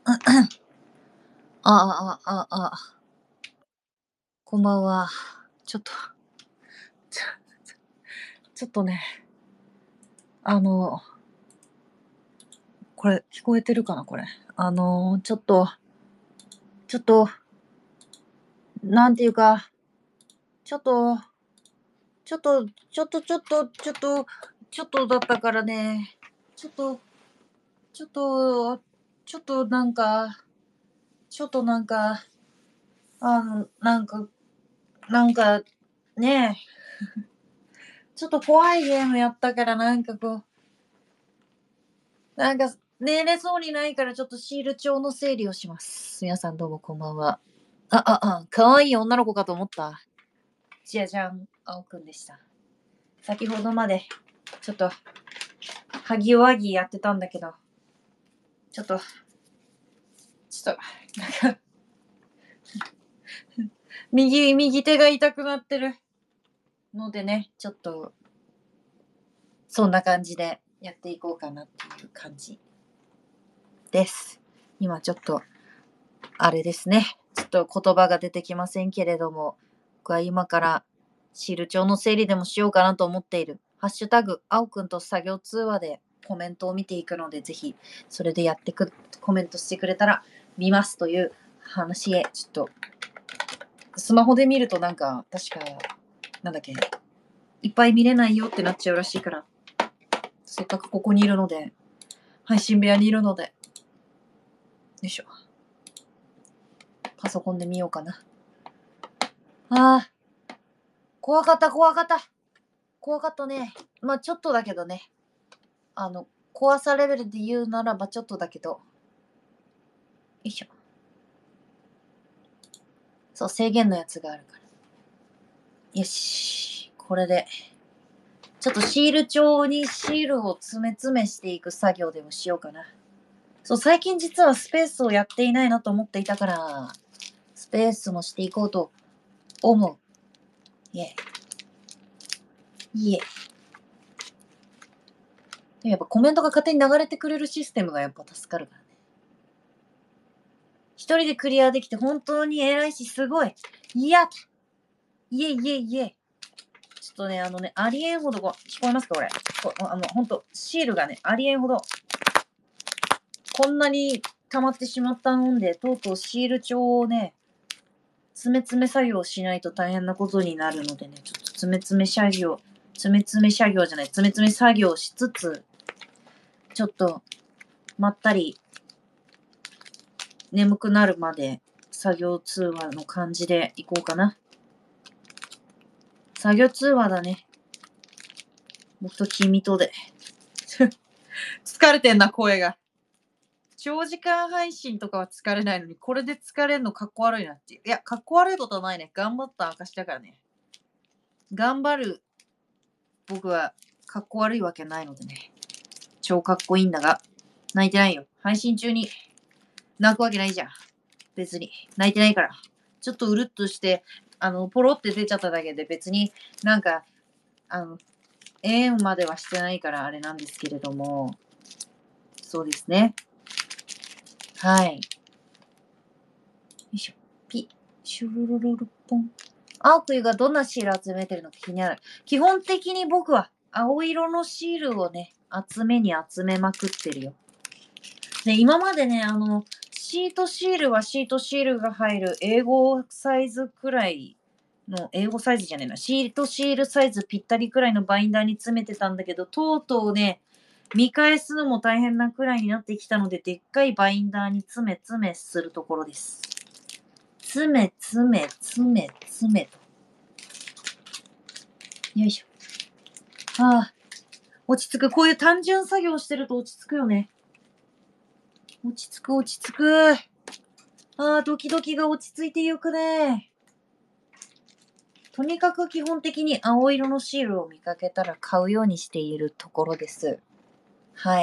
あ、こんばんは。ちょっと、ちょちょっとね、あの、これ聞こえてるかな、これ。ちょっと、なんていうか、ちょっと、ちょっとちょっとちょっとちょっとちょっとだったからね、ちょっとちょっとちょっとなんかちょっとなんか、なんかね、ちょっと怖いゲームやったから寝れそうにないからちょっとシール帳の整理をします。皆さんどうもこんばんは。可愛い女の子かと思った。じゃじゃん、青くんでした。先ほどまで、ちょっと、ハギワギやってたんだけど、ちょっと、なんか、右手が痛くなってるのでね、ちょっと、そんな感じでやっていこうかなっていう感じです。今ちょっと、あれですね。ちょっと言葉が出てきませんけれども、僕は今からシール帳の整理でもしようかなと思っている。ハッシュタグ、青くんと作業通話でコメントを見ていくので、ぜひそれでコメントしてくれたら見ますという話へ、ちょっと、スマホで見ると確か、なんだっけ、いっぱい見れないよってなっちゃうらしいから、せっかくここにいるので、配信部屋にいるので、よいしょ。パソコンで見ようかな。怖かったね。まあちょっとだけどね。怖さレベルで言うならばちょっとだけど。よいしょ。そう、制限のやつがあるから。よし。これで。ちょっとシール帳にシールを詰めしていく作業でもしようかな。そう、最近実はスペースをやっていないなと思っていたから、スペースもしていこうと思う。イエイ。やっぱコメントが勝手に流れてくれるシステムがやっぱ助かるからね。一人でクリアできて本当に偉いし、すごい。いえ。ちょっとね、ありえんほど聞こえますかこれ。ほんと、シールがね、ありえんほど、こんなに溜まってしまったもんで、とうとうシール帳をね、詰め作業しないと大変なことになるのでね、ちょっと詰め作業しつつ、ちょっと、まったり、眠くなるまで、作業通話の感じでいこうかな。作業通話だね。僕と君とで。疲れてんな、声が。長時間配信とかは疲れないのに、これで疲れんのかっこ悪いなっていう。いや、かっこ悪いことはないね。頑張った証だからね。頑張る僕はかっこ悪いわけないのでね。超かっこいいんだが、泣いてないよ。配信中に泣くわけないじゃん。別に。泣いてないから。ちょっとうるっとして、ポロって出ちゃっただけで別になんか、ええんまではしてないからあれなんですけれども、そうですね。はい。よいしょ。シュルルルルポン。青くがどんなシール集めてるのか気になる。基本的に僕は青色のシールをね、集めまくってるよ。で、今までね、シートシールはシートシールが入る英語サイズくらいの、英語サイズじゃねえな、シートシールサイズぴったりくらいのバインダーに詰めてたんだけど、とうとうね、見返すのも大変なくらいになってきたので、でっかいバインダーに詰めするところです。詰めと。よいしょ。落ち着く。こういう単純作業してると落ち着くよね。落ち着く。ドキドキが落ち着いてゆくね。とにかく基本的に青色のシールを見かけたら買うようにしているところです。はい。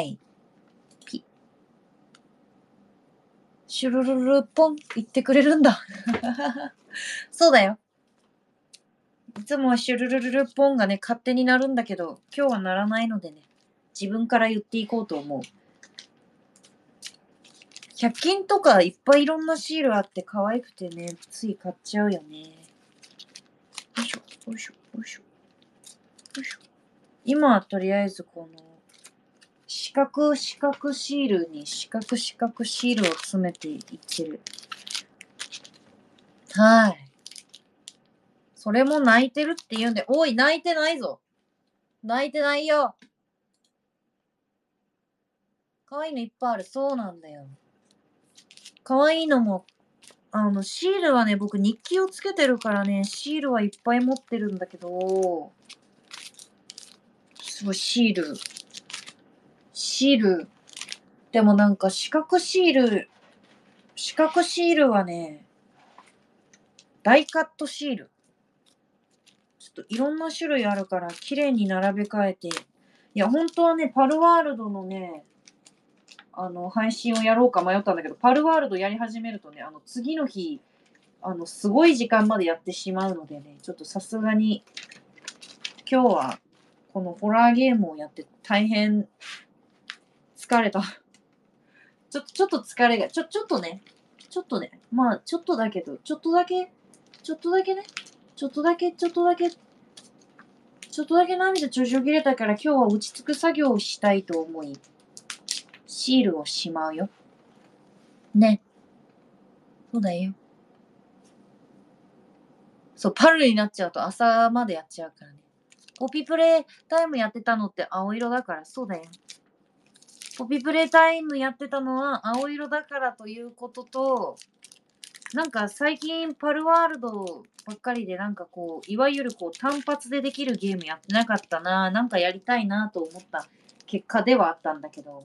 シュルルルポン言ってくれるんだ。そうだよ。いつもはシュルルルルポンがね、勝手になるんだけど、今日はならないのでね、自分から言っていこうと思う。 100均とかいっぱいいろんなシールあって可愛くてね、つい買っちゃうよね。よいしょ、よいしょ、よいしょ、よいしょ。今はとりあえずこの四角シールに四角シールを詰めていってる。はい。それも泣いてるって言うんで、おい、泣いてないぞ。泣いてないよ。可愛いのいっぱいある。そうなんだよ。可愛いのも、シールはね、僕日記をつけてるからね、シールはいっぱい持ってるんだけど、すごいシール。でもなんか四角シールはね、ダイカットシール。ちょっといろんな種類あるから、綺麗に並べ替えて。いや、本当はね、パルワールドのね、配信をやろうか迷ったんだけど、パルワールドやり始めるとね、次の日、すごい時間までやってしまうのでね、ちょっとさすがに、今日は、このホラーゲームをやって大変疲れた。ちょっと疲れが、ちょっとね、まあ、ちょっとだけど、ちょっとだけね、ちょっとだけ涙ちょちょ切れたから今日は落ち着く作業をしたいと思い、シールをしまうよ。ね。そうだよ。そう、パルになっちゃうと朝までやっちゃうからね。ポピプレイタイムやってたのって青色だから、そうだよ。ポピプレイタイムやってたのは青色だからということと、なんか最近パルワールドばっかりでなんかこう、いわゆるこう単発でできるゲームやってなかったな、なんかやりたいなと思った結果ではあったんだけど、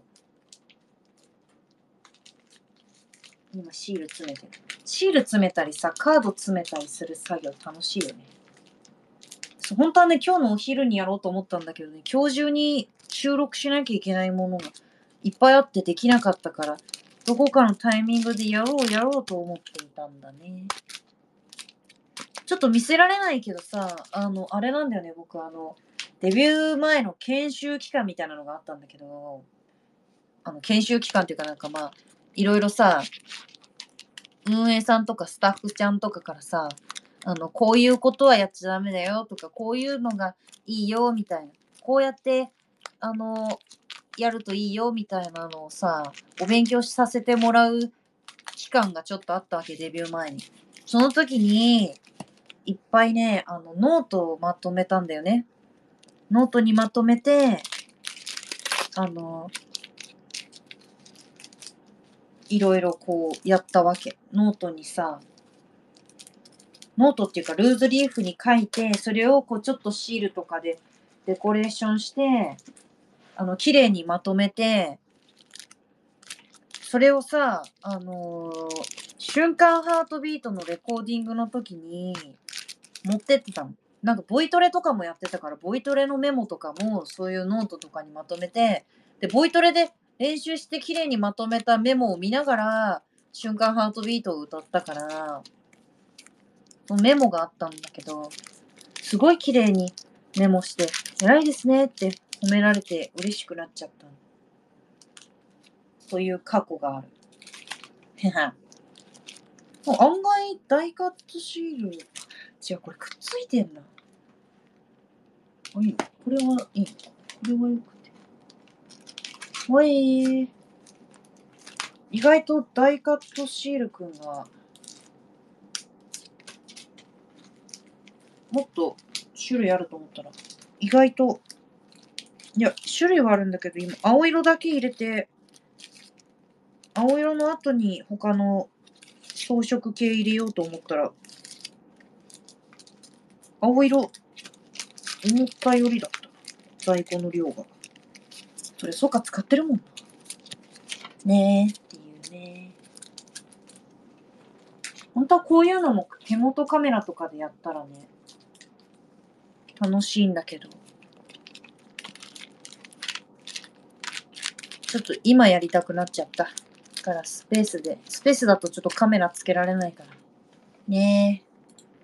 今シール詰めてる。シール詰めたりさ、カード詰めたりする作業楽しいよね。本当はね、今日のお昼にやろうと思ったんだけどね、今日中に収録しなきゃいけないものがいっぱいあってできなかったから、どこかのタイミングでやろうと思っていたんだね。ちょっと見せられないけどさ、あれなんだよね、僕デビュー前の研修期間みたいなのがあったんだけど、研修期間っていうかなんかまあ、いろいろさ、運営さんとかスタッフちゃんとかからさ、こういうことはやっちゃダメだよとか、こういうのがいいよみたいな、こうやって、やるといいよみたいなのをさ、お勉強させてもらう期間がちょっとあったわけ、デビュー前に。その時に、いっぱいね、ノートをまとめたんだよね。ノートにまとめて、いろいろこうやったわけ。ノートにさ、ノートっていうかルーズリーフに書いて、それをこうちょっとシールとかでデコレーションして、綺麗にまとめて、それをさ、瞬間ハートビートのレコーディングの時に持ってってたの。なんかボイトレとかもやってたから、ボイトレのメモとかもそういうノートとかにまとめて、で、ボイトレで練習して綺麗にまとめたメモを見ながら、瞬間ハートビートを歌ったから、そのメモがあったんだけど、すごい綺麗にメモして、偉いですねって褒められて嬉しくなっちゃった。という過去がある。へは。案外、ダイカットシール、違う、これくっついてんな。あ、いいの？これはいいのか？これはよくて。ほえー。意外とダイカットシールくんが、もっと種類あると思ったら、意外と、いや、種類はあるんだけど、今、青色だけ入れて、青色の後に他の装飾系入れようと思ったら、青色、思ったよりだった。在庫の量が。それ、そうか、使ってるもんな。ねえ、っていうね。本当はこういうのも手元カメラとかでやったらね、楽しいんだけど。ちょっと今やりたくなっちゃった。だからスペースだとちょっとカメラつけられないから。ねえ。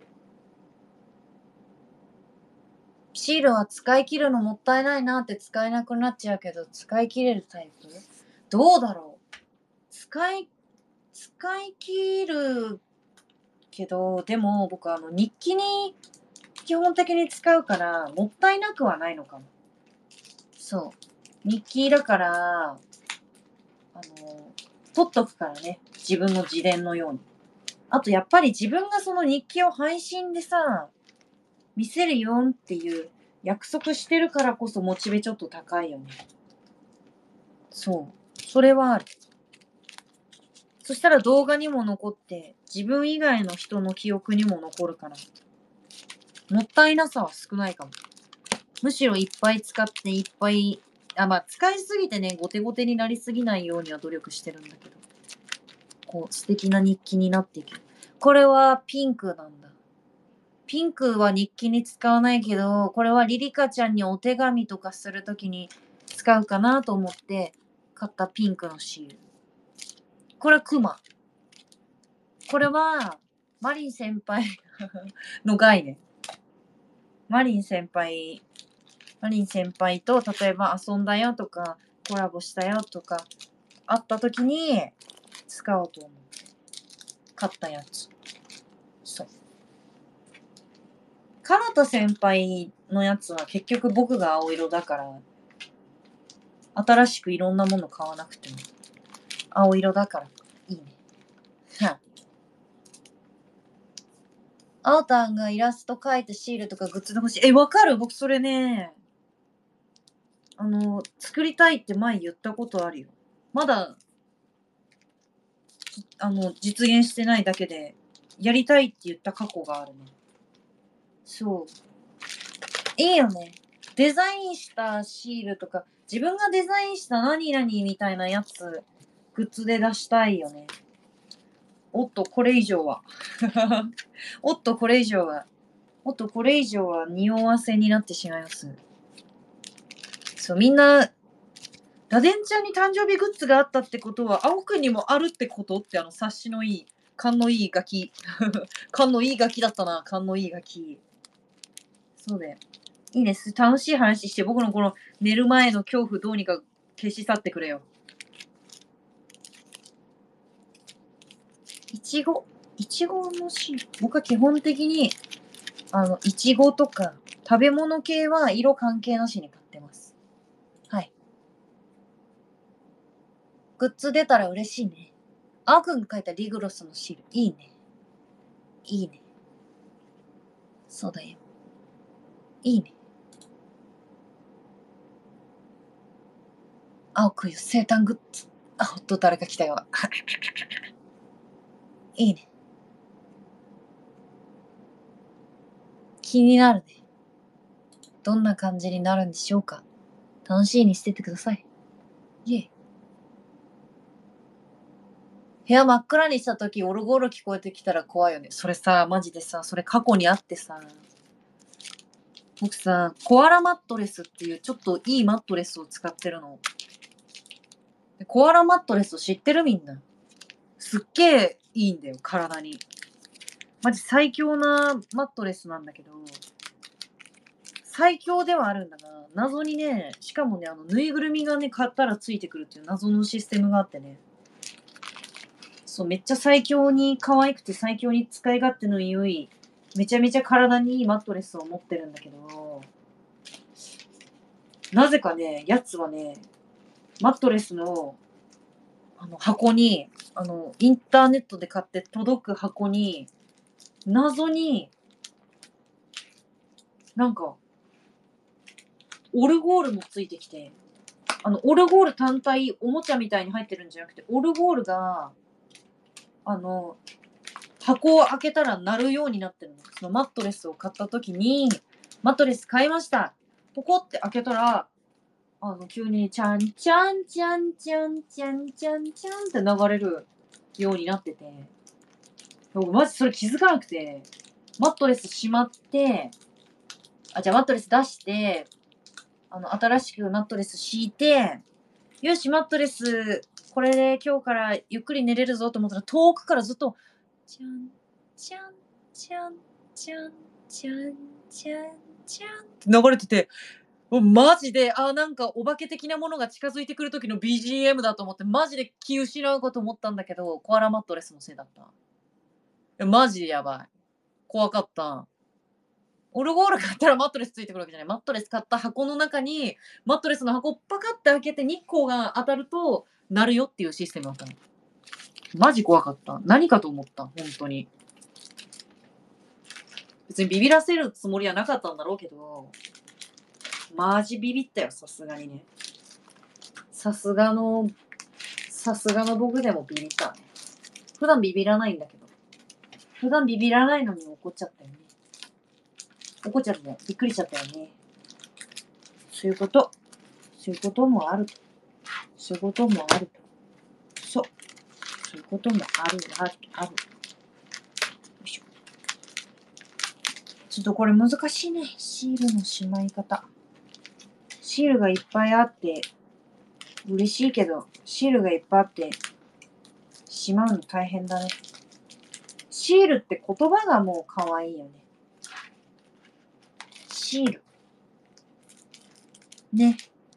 シールは使い切るのもったいないなって使えなくなっちゃうけど、使い切れるタイプ？どうだろう。 使い切るけど、でも僕日記に基本的に使うからもったいなくはないのかも。そう。日記だから、取っとくからね。自分の自伝のように。あとやっぱり自分がその日記を配信でさ、見せるよっていう約束してるからこそモチベちょっと高いよね。そう。それはある。そしたら動画にも残って、自分以外の人の記憶にも残るから、もったいなさは少ないかも。むしろいっぱい使っていっぱい、使いすぎてね、ゴテゴテになりすぎないようには努力してるんだけど、こう、素敵な日記になっていく。これはピンクなんだ。ピンクは日記に使わないけど、これはリリカちゃんにお手紙とかするときに使うかなと思って買ったピンクのシール。これはクマ。これはマリン先輩の概念。マリン先輩と例えば遊んだよとかコラボしたよとかあったときに使おうと思って買ったやつ。そう。カナタ先輩のやつは結局僕が青色だから新しくいろんなもの買わなくても青色だからいいね。は青たんがイラスト描いてシールとかグッズで欲しい。わかる？僕それね、作りたいって前言ったことあるよ。まだ、実現してないだけで、やりたいって言った過去があるね。そう。いいよね。デザインしたシールとか、自分がデザインした何々みたいなやつ、グッズで出したいよね。おっと、これ以上は。おっと、これ以上は。匂わせになってしまいます。そう、みんな、ラデンちゃんに誕生日グッズがあったってことは、青くんにもあるってことって察しのいい、勘のいいガキ。勘のいいガキだったな、勘のいいガキ。そうだよ。いいです。楽しい話して、僕のこの寝る前の恐怖どうにか消し去ってくれよ。いちごのシール。僕は基本的に、いちごとか食べ物系は色関係なしに買ってます。はい。グッズ出たら嬉しいね。青くんが書いたリグロスのシール。いいね。いいね。そうだよ。いいね。青くんよ、生誕グッズ。ほっと誰か来たよ。いいね。気になるね。どんな感じになるんでしょうか。楽しみにしててください。イエイ。部屋真っ暗にしたとき、オルゴール聞こえてきたら怖いよね。それさ、マジでさ、それ過去にあってさ、僕さ、コアラマットレスっていうちょっといいマットレスを使ってるの。コアラマットレス知ってるみんな。すっげえいいんだよ、体に。マジ最強なマットレスなんだけど、最強ではあるんだが、謎にね、しかもね、ぬいぐるみがね、買ったらついてくるっていう謎のシステムがあってね。そう、めっちゃ最強に可愛くて最強に使い勝手の良い、めちゃめちゃ体にいいマットレスを持ってるんだけど、なぜかね、やつはね、マットレスの、箱に、インターネットで買って届く箱に、謎に、なんか、オルゴールもついてきて、オルゴール単体、おもちゃみたいに入ってるんじゃなくて、オルゴールが、箱を開けたら鳴るようになってるの。そのマットレスを買った時に、マットレス買いました。ポコって開けたら、急に、チャンチャンチャンチャンチャンチャンチャンって流れるようになってて、僕マジそれ気づかなくて、マットレスしまって、じゃあマットレス出して、新しくマットレス敷いて、よし、マットレス、これで今日からゆっくり寝れるぞと思ったら、遠くからずっと、チャン、チャン、チャン、チャン、チャン、チャン、チャンって流れてて、 マジで、なんかお化け的なものが近づいてくる時の BGM だと思って、マジで気失うかと思ったんだけど、コアラマットレスのせいだった。マジでやばい。怖かった。オルゴール買ったらマットレスついてくるわけじゃない。マットレス買った箱の中に、マットレスの箱をパカって開けて日光が当たると鳴るよっていうシステムだったの。マジ怖かった。何かと思った、本当に。別にビビらせるつもりはなかったんだろうけど、マジビビったよ、さすがにね。さすがの僕でもビビったね。普段ビビらないんだけど。普段ビビらないのに怒っちゃったよね。怒っちゃったよ。びっくりしちゃったよね。そういうこと。そういうこともあると。そういうこともあると。そう。そういうこともある。よいしょ。ちょっとこれ難しいね。シールのしまい方。シールがいっぱいあって、嬉しいけど、シールがいっぱいあって、しまうの大変だね。シールって言葉がもう可愛いよね。シール。ね。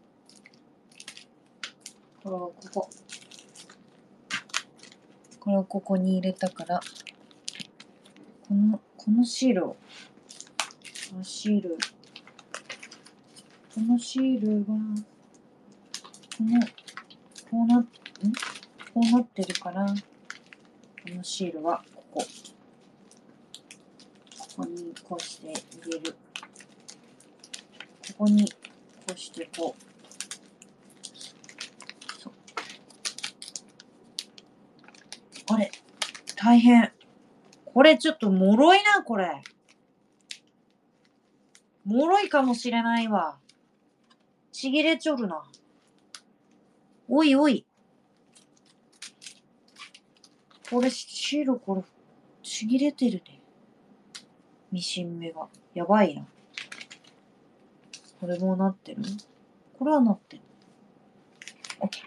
これをここに入れたから、このシールを、このシールは、こうなってるから、このシールはここにこうして入れる。ここにこうしてこう。そう。あれ、大変。これちょっと脆いな、これ。脆いかもしれないわ。ちぎれちょるな。おいおい。これシールこれ、ちぎれてるね。ミシン目が。やばいな。これもなってる？これはなってる。オッケー。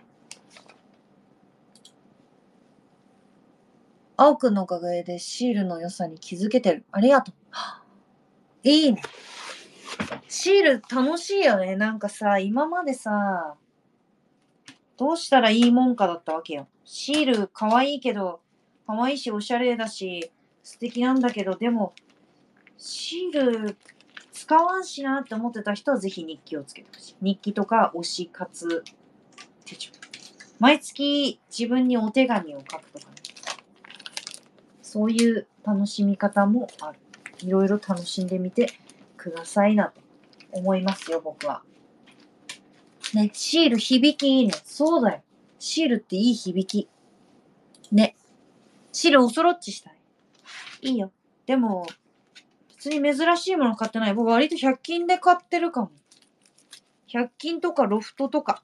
青くんのおかげでシールの良さに気づけてる。ありがとう。いいね。シール楽しいよね。なんかさ、今までさ、どうしたらいいもんかだったわけよ。シール可愛いけど、可愛いしおしゃれだし、素敵なんだけど、でも、シール使わんしなって思ってた人はぜひ日記をつけてほしい。日記とか推し活手帳。毎月自分にお手紙を書くとかね。そういう楽しみ方もある。いろいろ楽しんでみてくださいなと思いますよ、僕は。ね、シール響きいいね。そうだよ。シールっていい響き。ね。シールおそろっちしたい。いいよ。でも、普通に珍しいもの買ってない。僕割と100均で買ってるかも。100均とかロフトとか。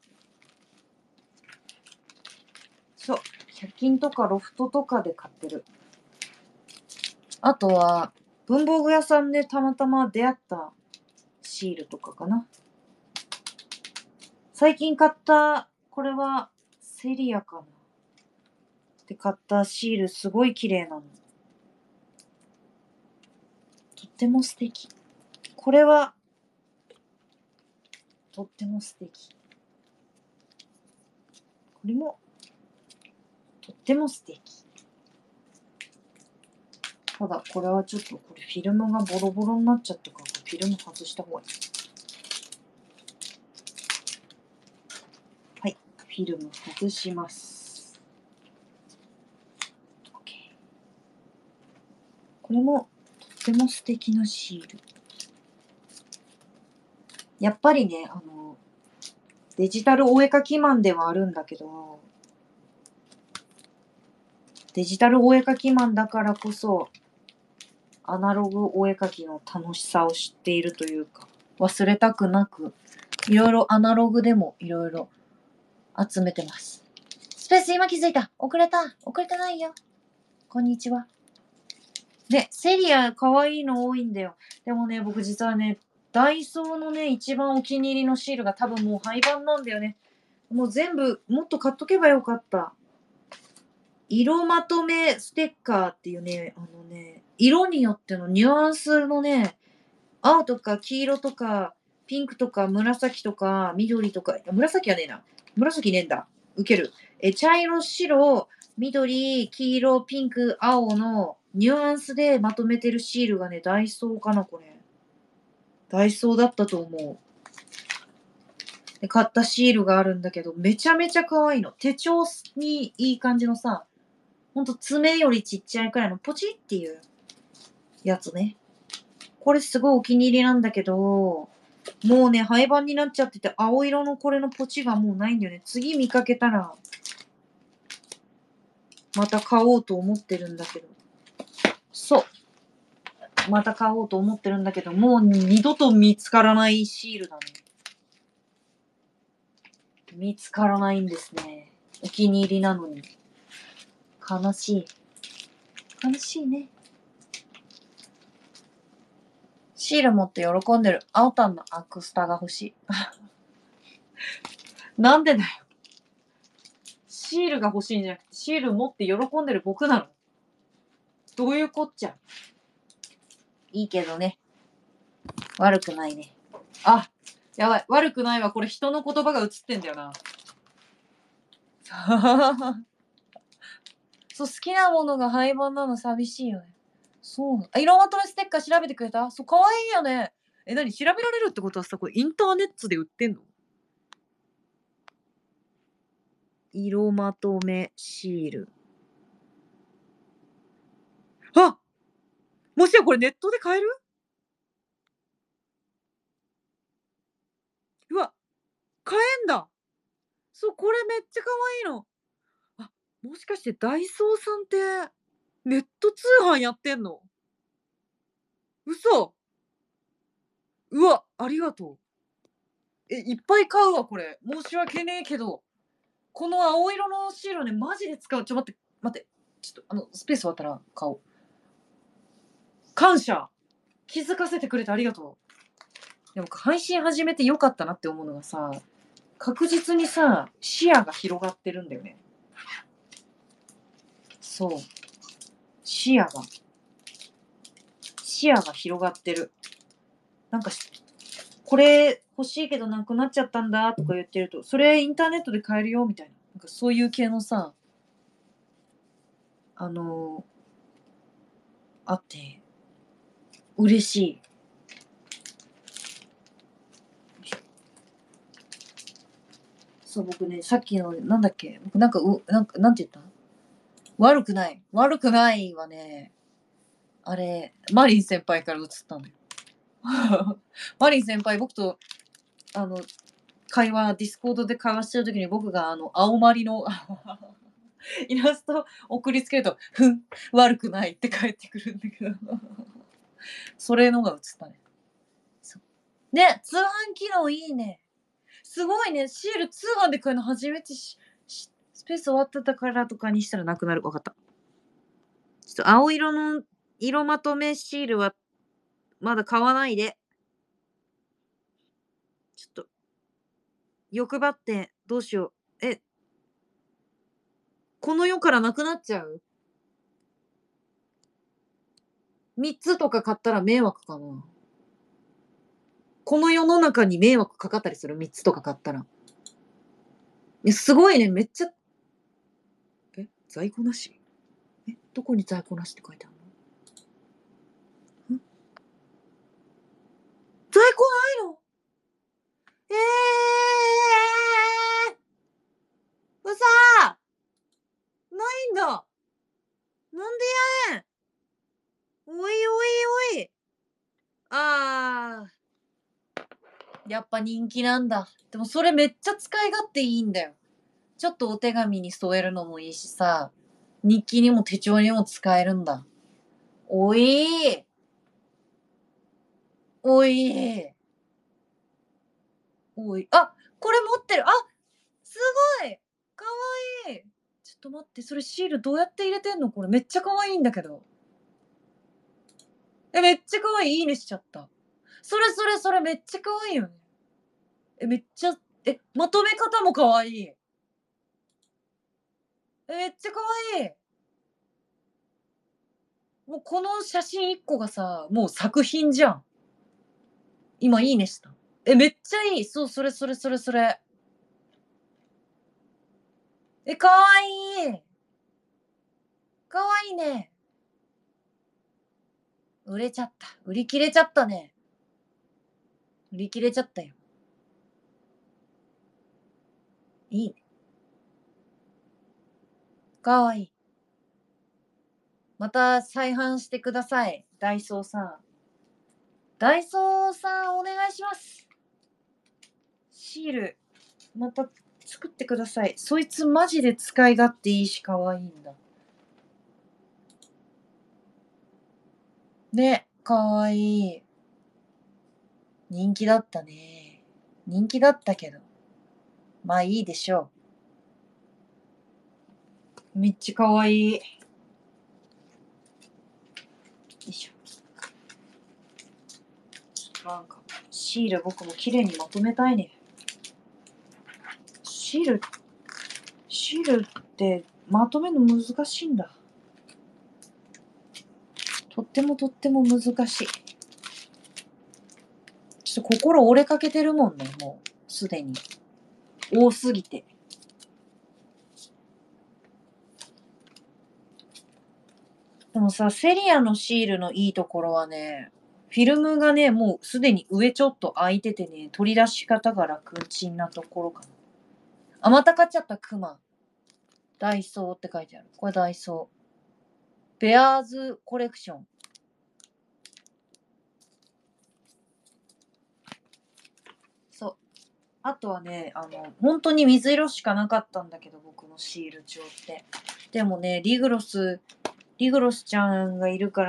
そう。100均とかロフトとかで買ってる。あとは、文房具屋さんでたまたま出会ったシールとかかな。最近買った、これはセリアかな。で買ったシールすごい綺麗なの。とっても素敵。これは、とっても素敵。これも、とっても素敵。ただ、これはちょっと、これフィルムがボロボロになっちゃったから、フィルム外した方がいい。はい、フィルム外します。OK。これも、とっても素敵なシール。やっぱりね、デジタルお絵かきマンではあるんだけど、デジタルお絵かきマンだからこそ、アナログお絵かきの楽しさを知っているというか、忘れたくなく、いろいろアナログでもいろいろ集めてます。スペース今気づいた。遅れてないよ。こんにちは。ね、セリア可愛いの多いんだよ。でもね、僕実はね、ダイソーのね、一番お気に入りのシールが多分もう廃盤なんだよね。もう全部、もっと買っとけばよかった。色まとめステッカーっていうね、色によってのニュアンスのね、青とか黄色とかピンクとか紫とか緑とか、紫はねえな。紫ねえんだ。受ける。茶色、白、緑、黄色、ピンク、青のニュアンスでまとめてるシールがね、ダイソーかな、これ。ダイソーだったと思う。で、買ったシールがあるんだけど、めちゃめちゃ可愛いの。手帳にいい感じのさ、ほんと爪よりちっちゃいくらいのポチっていうやつね。これすごいお気に入りなんだけど、もうね、廃盤になっちゃってて、青色のこれのポチがもうないんだよね。次見かけたら、また買おうと思ってるんだけど。そう。また買おうと思ってるんだけど、もう二度と見つからないシールだね。見つからないんですね。お気に入りなのに。悲しい。悲しいね。シール持って喜んでる。青タンのアクスタが欲しい。なんでだよ。シールが欲しいんじゃなくて、シール持って喜んでる僕なの。どういうこっちゃ。いいけどね。悪くないね。あ、やばい。悪くないわ。これ人の言葉が映ってんだよな。そう、好きなものが廃盤なの寂しいよね。そうなの。あ、色まとめステッカー調べてくれた？そう、かわいいよね。何調べられるってことはさ、これインターネットで売ってんの？色まとめシール。あ！もしやこれネットで買える？うわ、買えんだ。そう、これめっちゃ可愛いの。あ、もしかしてダイソーさんってネット通販やってんの？嘘？うわ、ありがとう。いっぱい買うわ、これ。申し訳ねえけど。この青色のシールね、マジで使う。待って、待って。ちょっとスペース終わったら買おう。感謝。気づかせてくれてありがとう。でも配信始めてよかったなって思うのがさ、確実にさ、視野が広がってるんだよね。そう。視野が広がってる。なんかこれ欲しいけどなくなっちゃったんだとか言ってると、それインターネットで買えるよみたいな。なんかそういう系のさ、あって、嬉しい。そう、僕ね、さっきの、なんだっけ、僕なんて言った？悪くない。悪くないはね、あれ、マリン先輩から移ったのよ。マリン先輩、僕と、ディスコードで会話してる時に僕が青まりのイラスト送りつけると、悪くないって返ってくるんだけどそれのが映ったね。そう。ね、通販機能いいね。すごいね。シール通販で買うの初めてスペース終わってたからとかにしたらなくなる。わかった。ちょっと青色の色まとめシールはまだ買わないで。ちょっと欲張ってどうしよう。この世からなくなっちゃう？ 3 つとか買ったら迷惑かな。この世の中に迷惑かかったりする？ 3 つとか買ったら。すごいね。めっちゃ在庫なし？どこに在庫なしって書いてあるの？在庫ないの？えうさないんだ。なんでやねん。おいおいおい。あやっぱ人気なんだ。でもそれめっちゃ使い勝手いいんだよ。ちょっとお手紙に添えるのもいいしさ、日記にも手帳にも使えるんだ。おいおいおい。あ、これ持ってる。あ、すごいかわいい。ちょっと待って、それシールどうやって入れてんの？これめっちゃかわいいんだけど。めっちゃかわいい。いいねしちゃった。それめっちゃかわいいよね。めっちゃ、まとめ方もかわいい。めっちゃかわいい。もうこの写真1個がさ、もう作品じゃん。今いいねした。 めっちゃいい。そう、それ。かわいい。かわいいね。売れちゃった。売り切れちゃったね。売り切れちゃったよ。いいね。かわいい。また再販してください。ダイソーさん。ダイソーさん、お願いします。シール、また作ってください。そいつマジで使い勝手いいし、かわいいんだ。ね、かわいい。人気だったね。人気だったけど。まあいいでしょう。めっちゃかわいい。よいしょ。なんか、シール僕も綺麗にまとめたいね。シールってまとめるの難しいんだ。とっても難しい。ちょっと心折れかけてるもんね、もう、すでに。多すぎて。でもさ、セリアのシールのいいところはね、フィルムがね、もうすでに上ちょっと開いててね、取り出し方が楽ちんなところかな。あ、また買っちゃったクマ。ダイソーって書いてある。これダイソー。ベアーズコレクション。そう。あとはね、本当に水色しかなかったんだけど、僕のシール帳って。でもね、リグロスちゃんがいるから、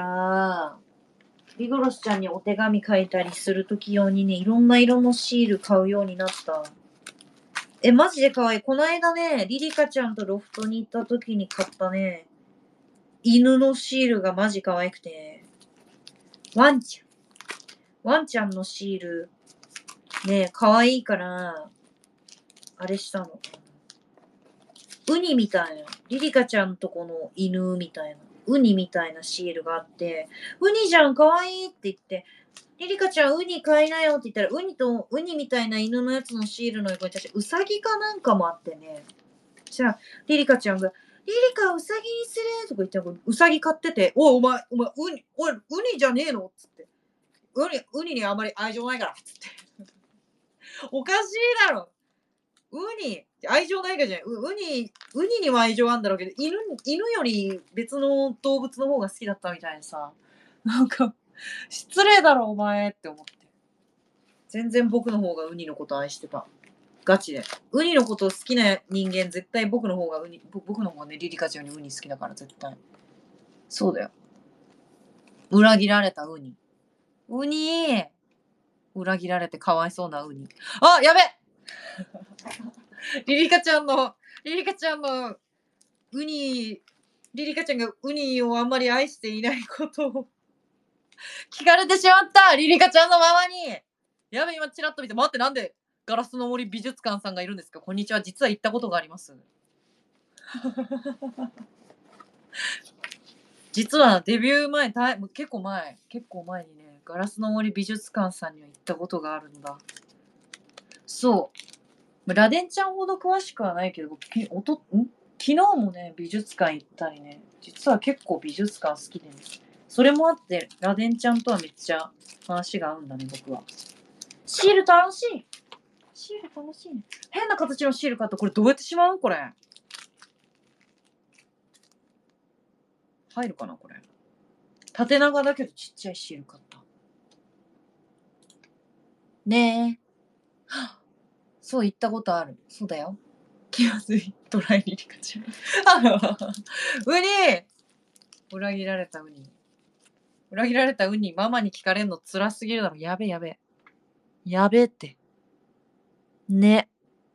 リグロスちゃんにお手紙書いたりするとき用にね、いろんな色のシール買うようになった。マジで可愛い。この間ね、リリカちゃんとロフトに行ったときに買ったね、犬のシールがマジ可愛くて、ワンちゃんのシール、ね、可愛いから、あれしたの。ウニみたいな。リリカちゃんとこの犬みたいな。ウニみたいなシールがあって、ウニじゃん、可愛いって言って、リリカちゃん、ウニ買いなよって言ったら、ウニみたいな犬のやつのシールの横にウサギかなんかもあってね。じゃあ、リリカちゃんが、リリカウサギにするとか言って、ウサギ買ってて、お前、ウニじゃねえのっつって。ウニにあんまり愛情ないから。つって。おかしいだろ。ウニ、愛情ないかじゃない。ウニには愛情あんだろうけど、犬より別の動物の方が好きだったみたいでさ。なんか、失礼だろ、お前って思って。全然僕の方がウニのこと愛してた。ガチで。ウニのこと好きな人間、絶対僕の方がね、リリカちゃんにウニ好きだから、絶対。そうだよ。裏切られたウニ。ウニ裏切られてかわいそうなウニ。あ、やべリリカちゃんのウニ、リリカちゃんがウニをあんまり愛していないことを聞かれてしまったリリカちゃんのママに。やべ、今チラッと見て、待って、なんでガラスの森美術館さんがいるんですか？こんにちは。実は行ったことがあります。実はデビュー前、結構前にね、ガラスの森美術館さんには行ったことがあるんだ。そう。ラデンちゃんほど詳しくはないけど、昨日もね、美術館行ったりね、実は結構美術館好きでね。それもあって、ラデンちゃんとはめっちゃ話が合うんだね、僕は。シール楽しい。シール楽しいね。変な形のシール買った。これどうやってしまう？これ。入るかなこれ。縦長だけどちっちゃいシール買った。ねえ。そう言ったことある。そうだよ。気まずい。ドライリリカちゃん。ウニ裏切られたウニ。裏切られたウニ、ママに聞かれんの辛すぎるだろ。やべえ。やべえって。ね。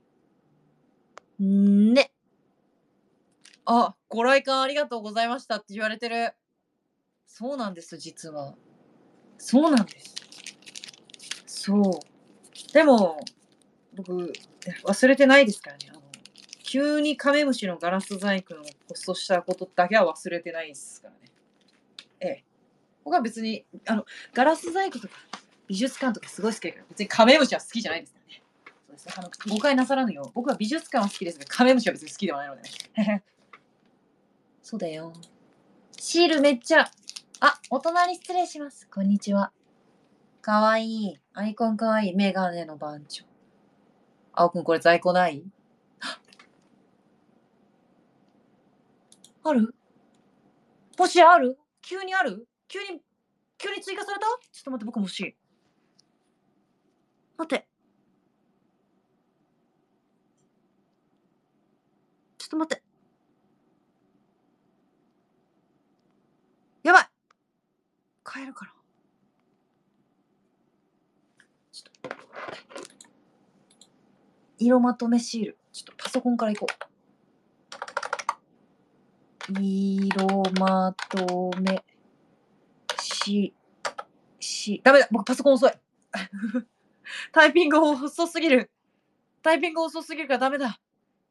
ね。あ、ご来館ありがとうございましたって言われてる。そうなんです、実は。そうなんです。そう。でも、僕、忘れてないですからね。急にカメムシのガラス細工のポストしたことだけは忘れてないですからね。ええ。僕は別に、ガラス細工とか、 美術館とかすごい好きだけど、別にカメムシは好きじゃないですからね。そうですね。誤解なさらぬよ。僕は美術館は好きですが、カメムシは別に好きではないのでね。そうだよ。シールめっちゃ。あ、お隣失礼します。こんにちは。かわいい。アイコンかわいい。メガネの番長。青くんこれ在庫ない？ある？もしある？急にある？急に追加された？ちょっと待って、僕も欲しい。待って。ちょっと待って。やばい。買えるかな？ちょっと。色まとめシール。ちょっとパソコンからいこう。色まとめダメだ。僕パソコン遅い。タイピング遅すぎる。タイピング遅すぎるからダメだ。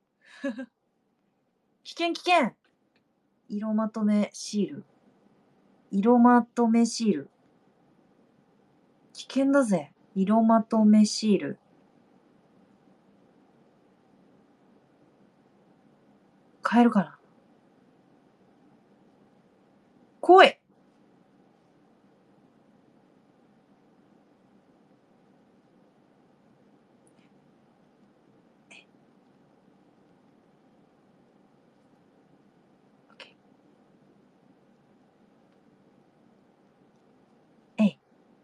危険。色まとめシール。色まとめシール。危険だぜ。色まとめシール。買えるかな？来い。えい。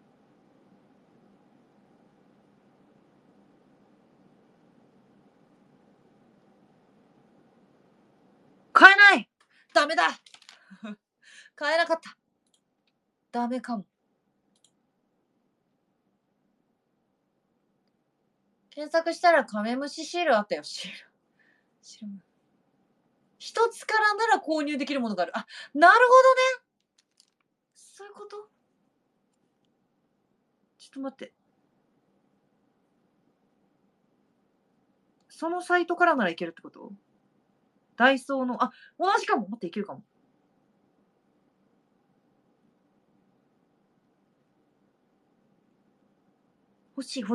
買えない。ダメだ。買えなかった。ダメかも。検索したらカメムシシールあったよ。シール。一つからなら購入できるものがある。あ、なるほどね。そういうこと？ちょっと待って。そのサイトからならいけるってこと？ダイソーの、あ、同じかも。待って、いけるかも。欲しい。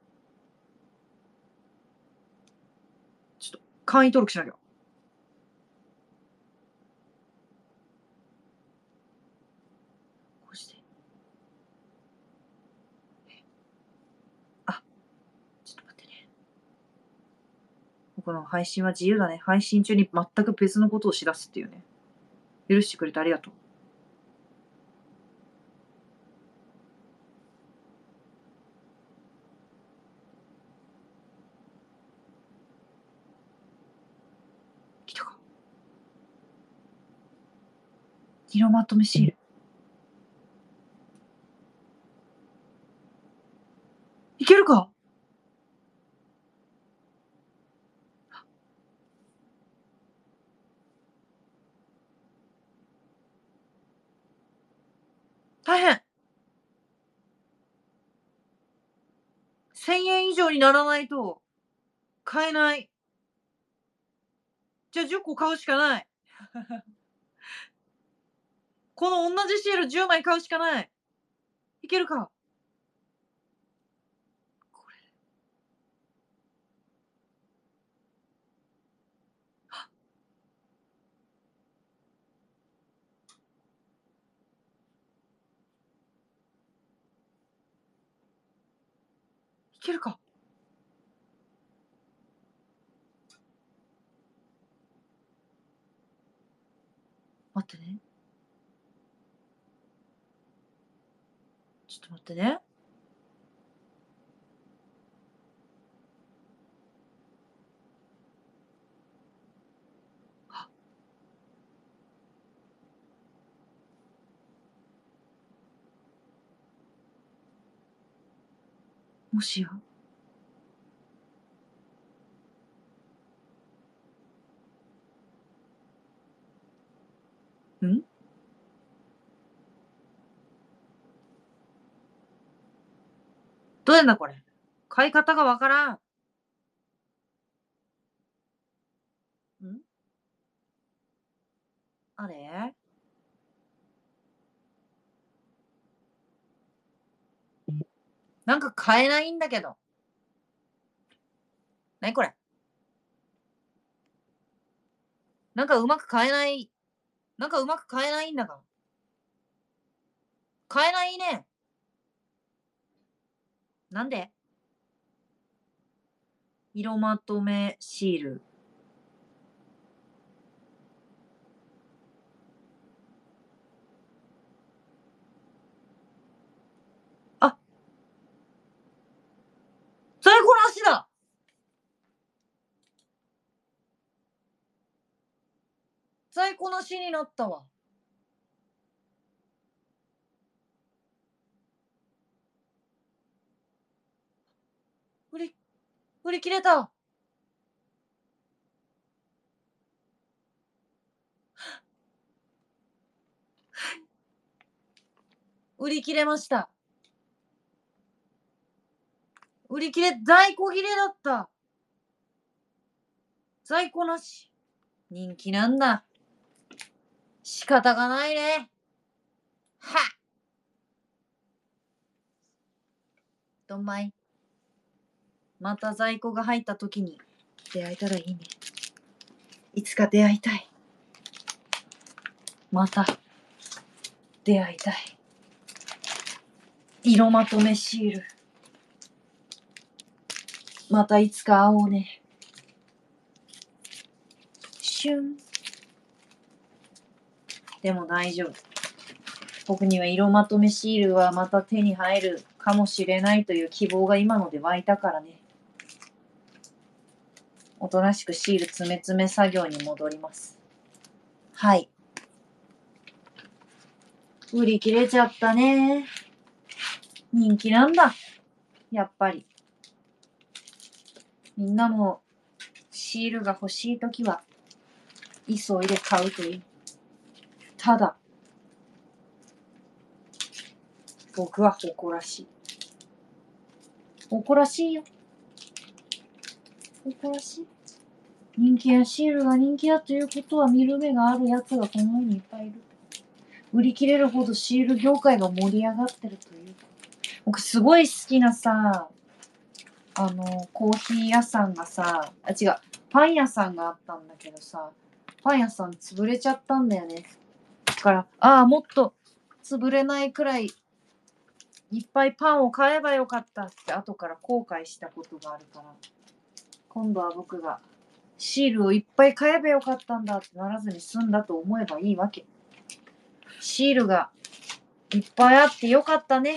ちょっと、会員登録しなきゃ。こうして。あ、ちょっと待ってね。僕の配信は自由だね。配信中に全く別のことをしだすっていうね。許してくれてありがとう。来たか。色まとめシール。いけるか？大変。1000円以上にならないと買えない。じゃあ10個買うしかない。この同じシール10枚買うしかない。いけるか？これ。いけるか？待ってね。ちょっと待ってね。もしや。ん？どうやんだこれ。買い方がわからん。ん？あれ？ なんか買えないんだけど。なにこれ。なんかうまく買えない。なんかうまく買えないんだが。買えないね。なんで？色まとめシール。あ、在庫なしだ。在庫なしになったわ。売り切れた。売り切れました。在庫切れだった。在庫なし。人気なんだ。仕方がないね。はっ。どんまい。また在庫が入った時に出会えたらいいね。いつか出会いたい。また出会いたい。色まとめシール。またいつか会おうね。シュン。でも大丈夫。僕には色まとめシールはまた手に入るかもしれないという希望が今ので湧いたからね。おとなしくシール詰め詰め作業に戻ります。はい。売り切れちゃったね。人気なんだ。やっぱり。みんなもシールが欲しいときは急いで買うといい。ただ、僕は誇らしい。誇らしいよ。誇らしい。人気やシールが人気だということは見る目があるやつがこの世にいっぱいいる。売り切れるほどシール業界が盛り上がってるという。僕すごい好きなさ、コーヒー屋さんがさ、違う、パン屋さんがあったんだけどさ、パン屋さん潰れちゃったんだよね。だから、もっと潰れないくらいいっぱいパンを買えばよかったって後から後悔したことがあるから、今度は僕がシールをいっぱい買えばよかったんだってならずに済んだと思えばいいわけ。シールがいっぱいあってよかったね。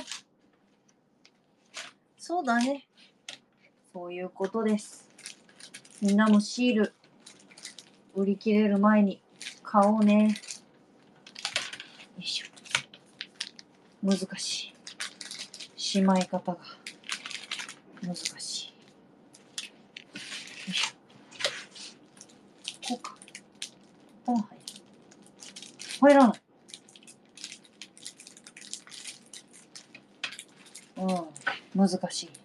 そうだね。そういうことです。みんなもシール売り切れる前に買おうね。よいしょ。難しい。しまい方が難しい。よいしょ。こうか。入らない。難しい。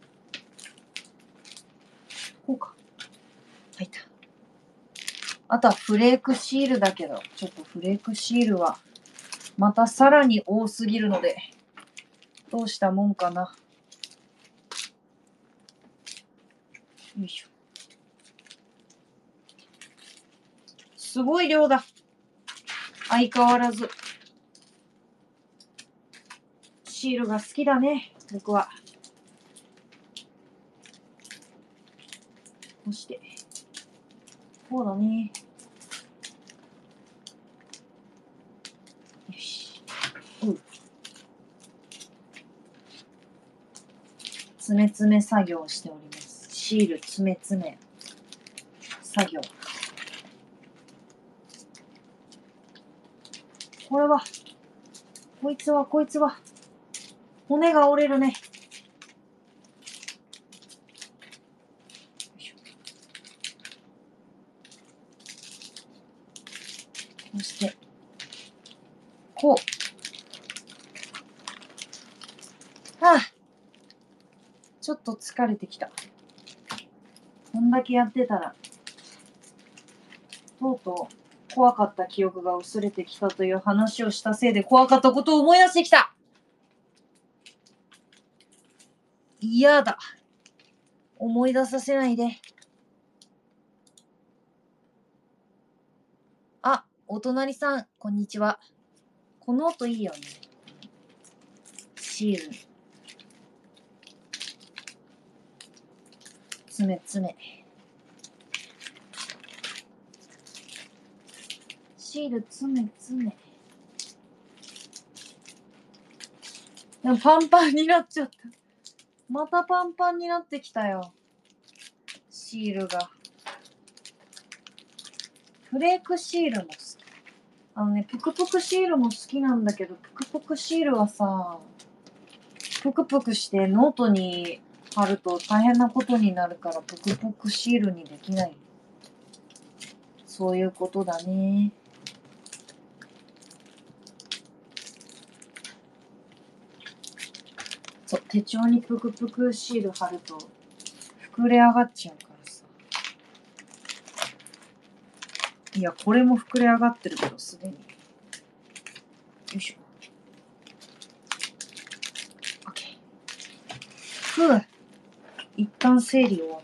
こうか。入った。あとはフレークシールだけど、ちょっとフレークシールはまたさらに多すぎるので、どうしたもんかな。よいしょ。すごい量だ。相変わらず。シールが好きだね、僕は。そして、こうだね。よし。詰め詰め作業をしております。シール詰め詰め作業。これは、こいつは、骨が折れるね。そして、こう。ちょっと疲れてきた。こんだけやってたら、とうとう怖かった記憶が薄れてきたという話をしたせいで怖かったことを思い出してきた。 嫌だ。思い出させないで。あ、お隣さん、こんにちは。この音いいよね。シール。つめつめ。シールつめつめ。でもパンパンになっちゃった。またパンパンになってきたよ。シールが。フレークシールも好き。ぷくぷくシールも好きなんだけど、ぷくぷくシールはさ、ぷくぷくしてノートに貼ると大変なことになるから、ぷくぷくシールにできない。そういうことだね。そう、手帳にぷくぷくシール貼ると膨れ上がっちゃうからさ。いや、これも膨れ上がってるけど、すでに。よいしょ。OK。ふぅ。一旦整理終わった。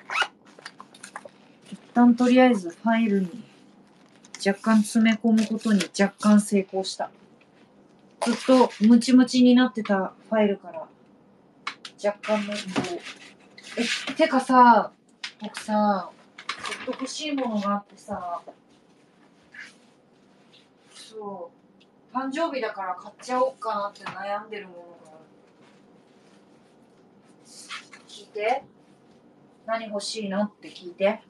一旦とりあえずファイルに若干詰め込むことに若干成功した。ずっとムチムチになってたファイルから若干の移動。てかさ、僕さ、ちょっと欲しいものがあってさ、そう、誕生日だから買っちゃおうかなって悩んでるものがある。聞いて。何欲しいのって聞いて。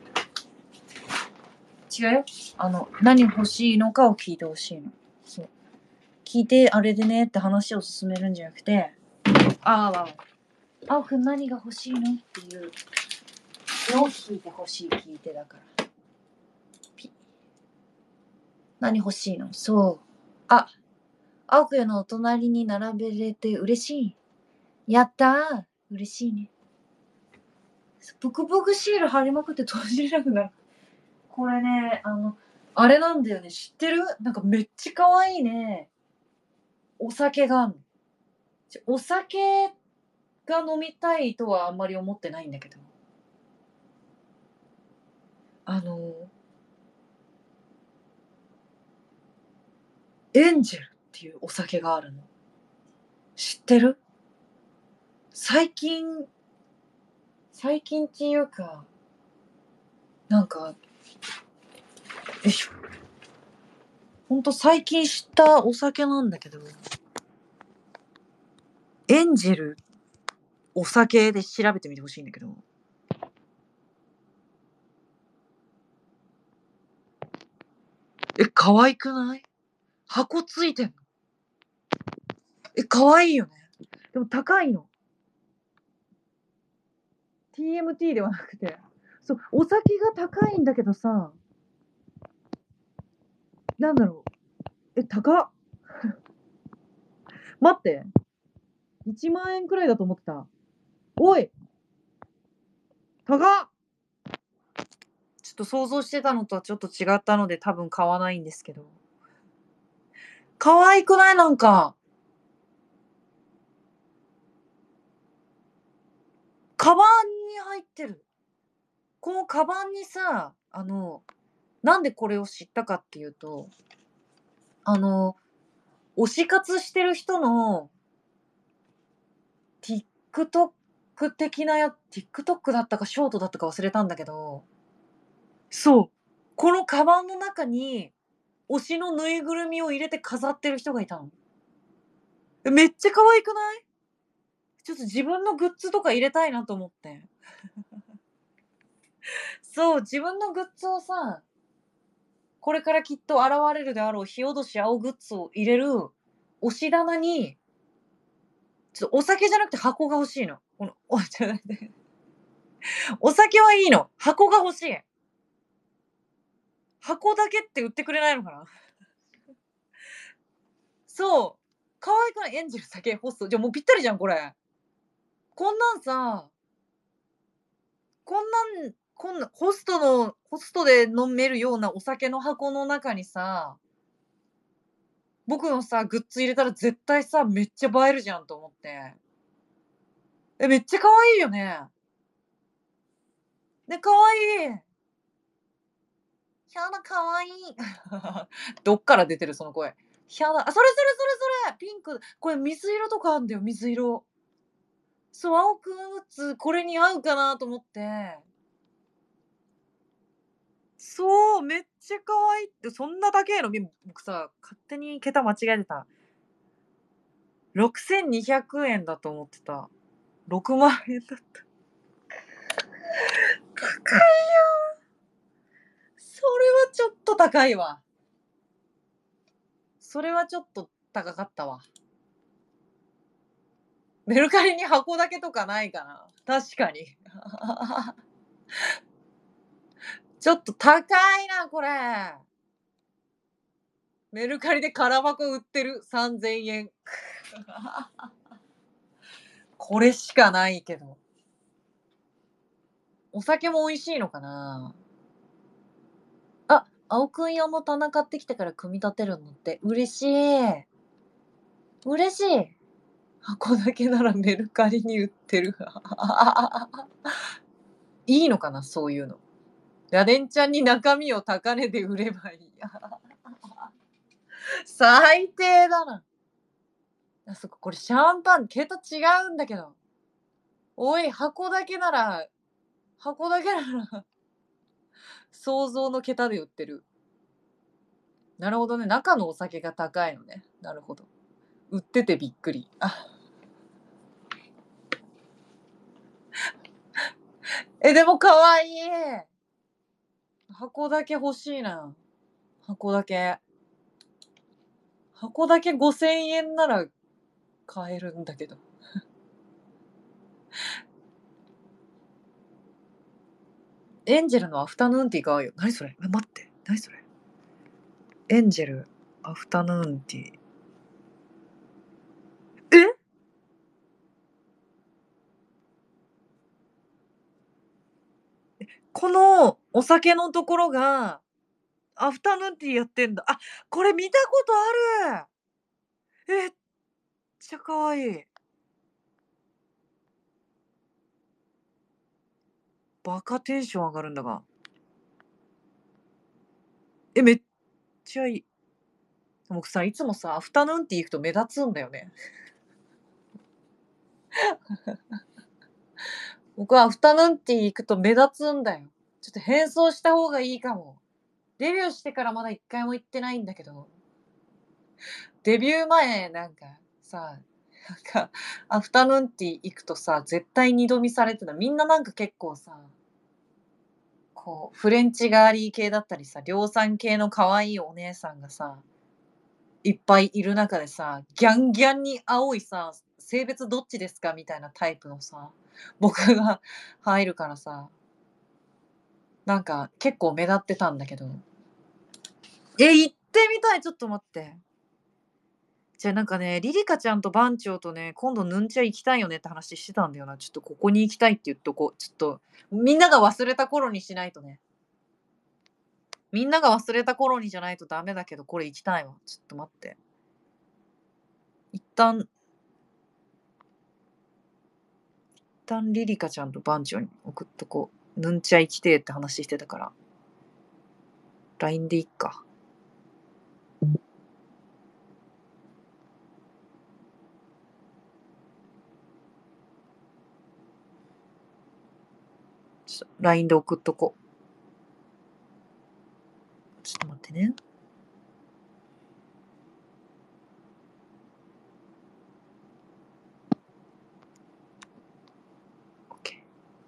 違うよ。何欲しいのかを聞いてほしいの。そう。聞いて、あれでねって話を進めるんじゃなくて、あおくん何が欲しいのっていうのを聞いてほしい。聞いてだから。何欲しいの？そう。あおくんのお隣に並べれて嬉しい。やったー。嬉しいね。ぷくぷくシール貼りまくって閉じれなくなる。これね、あれなんだよね。知ってる？なんかめっちゃ可愛いね。お酒があるの。お酒が飲みたいとはあんまり思ってないんだけど。エンジェルっていうお酒があるの。知ってる？最近っていうか、なんか、よいしょ。ほんと最近知ったお酒なんだけど、エンジェルお酒で調べてみてほしいんだけど。可愛くない？箱ついてんの。可愛いよね。でも高いの。TMT ではなくて。そう、お酒が高いんだけどさ、なんだろう。高っ。待って。1万円くらいだと思ってた。おい高っ。ちょっと想像してたのとはちょっと違ったので多分買わないんですけど。可愛くない？なんか。カバンに入ってる。このカバンにさ、なんでこれを知ったかっていうと、推し活してる人の TikTok 的なTikTok だったかショートだったか忘れたんだけど、そう。このカバンの中に推しのぬいぐるみを入れて飾ってる人がいたの。めっちゃ可愛くない？ちょっと自分のグッズとか入れたいなと思って。そう、自分のグッズをさ、これからきっと現れるであろう火おどし青グッズを入れる推し棚に、ちょっとお酒じゃなくて箱が欲しいの。ちょっと待って。お酒はいいの。箱が欲しい。箱だけって売ってくれないのかな？そう。可愛くない？エンジェル酒ホスト。じゃ、もうぴったりじゃん、これ。こんなんさ、こんなホストで飲めるようなお酒の箱の中にさ、僕のさ、グッズ入れたら絶対さ、めっちゃ映えるじゃんと思って。 めっちゃ可愛いよね。ね、可愛い。ヒャダ可愛い。どっから出てるその声。ヒャダ、あ、それそれそれそれ、ピンク、これ水色とかあんだよ、水色。そう、青くんつこれに合うかなと思って。そう、めっちゃ可愛いって、そんな高えの、僕さ、勝手に桁間違えてた。6200円だと思ってた。6万円だった。高いよ。それはちょっと高いわ。それはちょっと高かったわ。メルカリに箱だけとかないかな。確かに。ちょっと高いな、これ。メルカリで空箱売ってる。3000円。これしかないけど。お酒も美味しいのかな。あ、青くん用の棚買ってきてから組み立てるのって嬉しい。嬉しい。箱だけならメルカリに売ってる。いいのかな、そういうの。ヤデンちゃんに中身を高値で売ればいい。最低だな。あ、そっか、これシャンパン、桁違うんだけど。おい、箱だけなら想像の桁で売ってる。なるほどね、中のお酒が高いのね。なるほど。売っててびっくり。あ。でも可愛い。箱だけ欲しいな。箱だけ。箱だけ5000円なら買えるんだけど。エンジェルのアフタヌーンティー買うよ。何それ？待って。何それ？エンジェルアフタヌーンティー。え？このお酒のところがアフタヌーンティーやってんだ。あ、これ見たことある。めっちゃ可愛い。バカテンション上がるんだが。めっちゃいい。僕さ、いつもさ、アフタヌーンティー行くと目立つんだよね。僕はアフタヌーンティー行くと目立つんだよ。ちょっと変装した方がいいかも。デビューしてからまだ一回も行ってないんだけど。デビュー前なんかさ、アフタヌーンティー行くとさ、絶対二度見されてた。みんななんか結構さ、こうフレンチガーリー系だったりさ、量産系の可愛いお姉さんがさ、いっぱいいる中でさ、ギャンギャンに青いさ、性別どっちですかみたいなタイプのさ、僕が入るからさ、なんか結構目立ってたんだけど。行ってみたい、ちょっと待って。じゃあなんかね、リリカちゃんと番長とね、今度ヌンチャ行きたいよねって話してたんだよな。ちょっとここに行きたいって言っとこう。ちょっと、みんなが忘れた頃にしないとね。みんなが忘れた頃にじゃないとダメだけど、これ行きたいわ。ちょっと待って。一旦リリカちゃんと番長に送っとこう。ヌンチャ行きてえって話してたから。LINE でいっか。LINE で送っとこう。ちょっと待ってね。OK。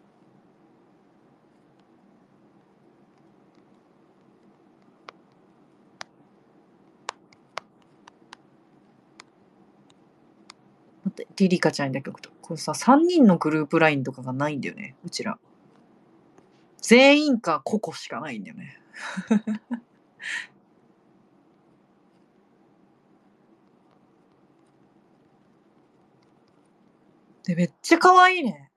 待って、リリカちゃんにだけ送っとく。これさ、3人のグループ LINE とかがないんだよね。うちら。全員か個々しかないんだよね。めっちゃ可愛いね。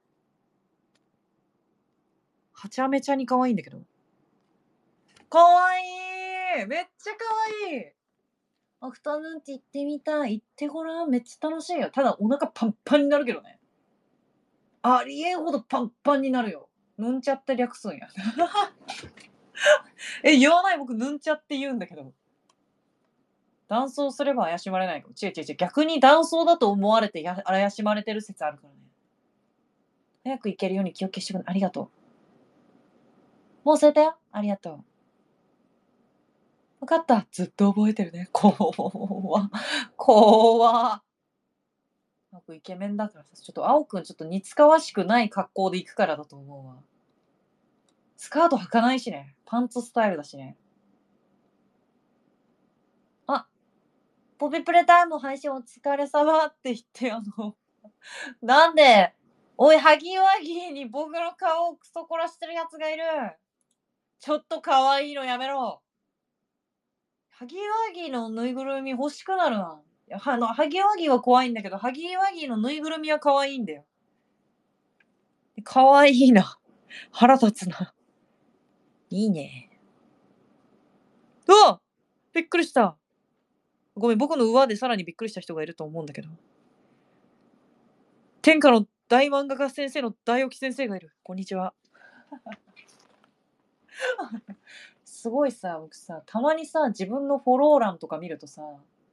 はちゃめちゃに可愛いんだけど。可愛い。めっちゃ可愛い。アフタヌーンティー行ってみたい。行ってごらん。めっちゃ楽しいよ。ただお腹パンパンになるけどね。 ありえんほどパンパンになるよ。ヌンチャって略すんや。言わない、僕ヌンチャって言うんだけど。男装すれば怪しまれないかも。違う違う違う、逆に男装だと思われて怪しまれてる説あるからね。早く行けるように気を消してくれ。ありがとう。もう忘れたよ。ありがとう。分かった。ずっと覚えてるね。怖っ。僕イケメンだからさ、ちょっと青くんちょっと似つかわしくない格好で行くからだと思うわ。スカート履かないしね。パンツスタイルだしね。あ、ポピプレタイム配信お疲れ様って言って、なんで、おい、ハギワギに僕の顔をクソ凝らしてるやつがいる。ちょっと可愛いのやめろ。ハギワギのぬいぐるみ欲しくなるな。ハギワギは怖いんだけど、ハギワギのぬいぐるみは可愛いんだよ。可愛いな。腹立つな。いいね。うわ！びっくりした。ごめん、僕の上でさらにびっくりした人がいると思うんだけど。天下の大漫画家先生の大沖先生がいる。こんにちは。すごいさ、僕さ、たまにさ、自分のフォロー欄とか見るとさ、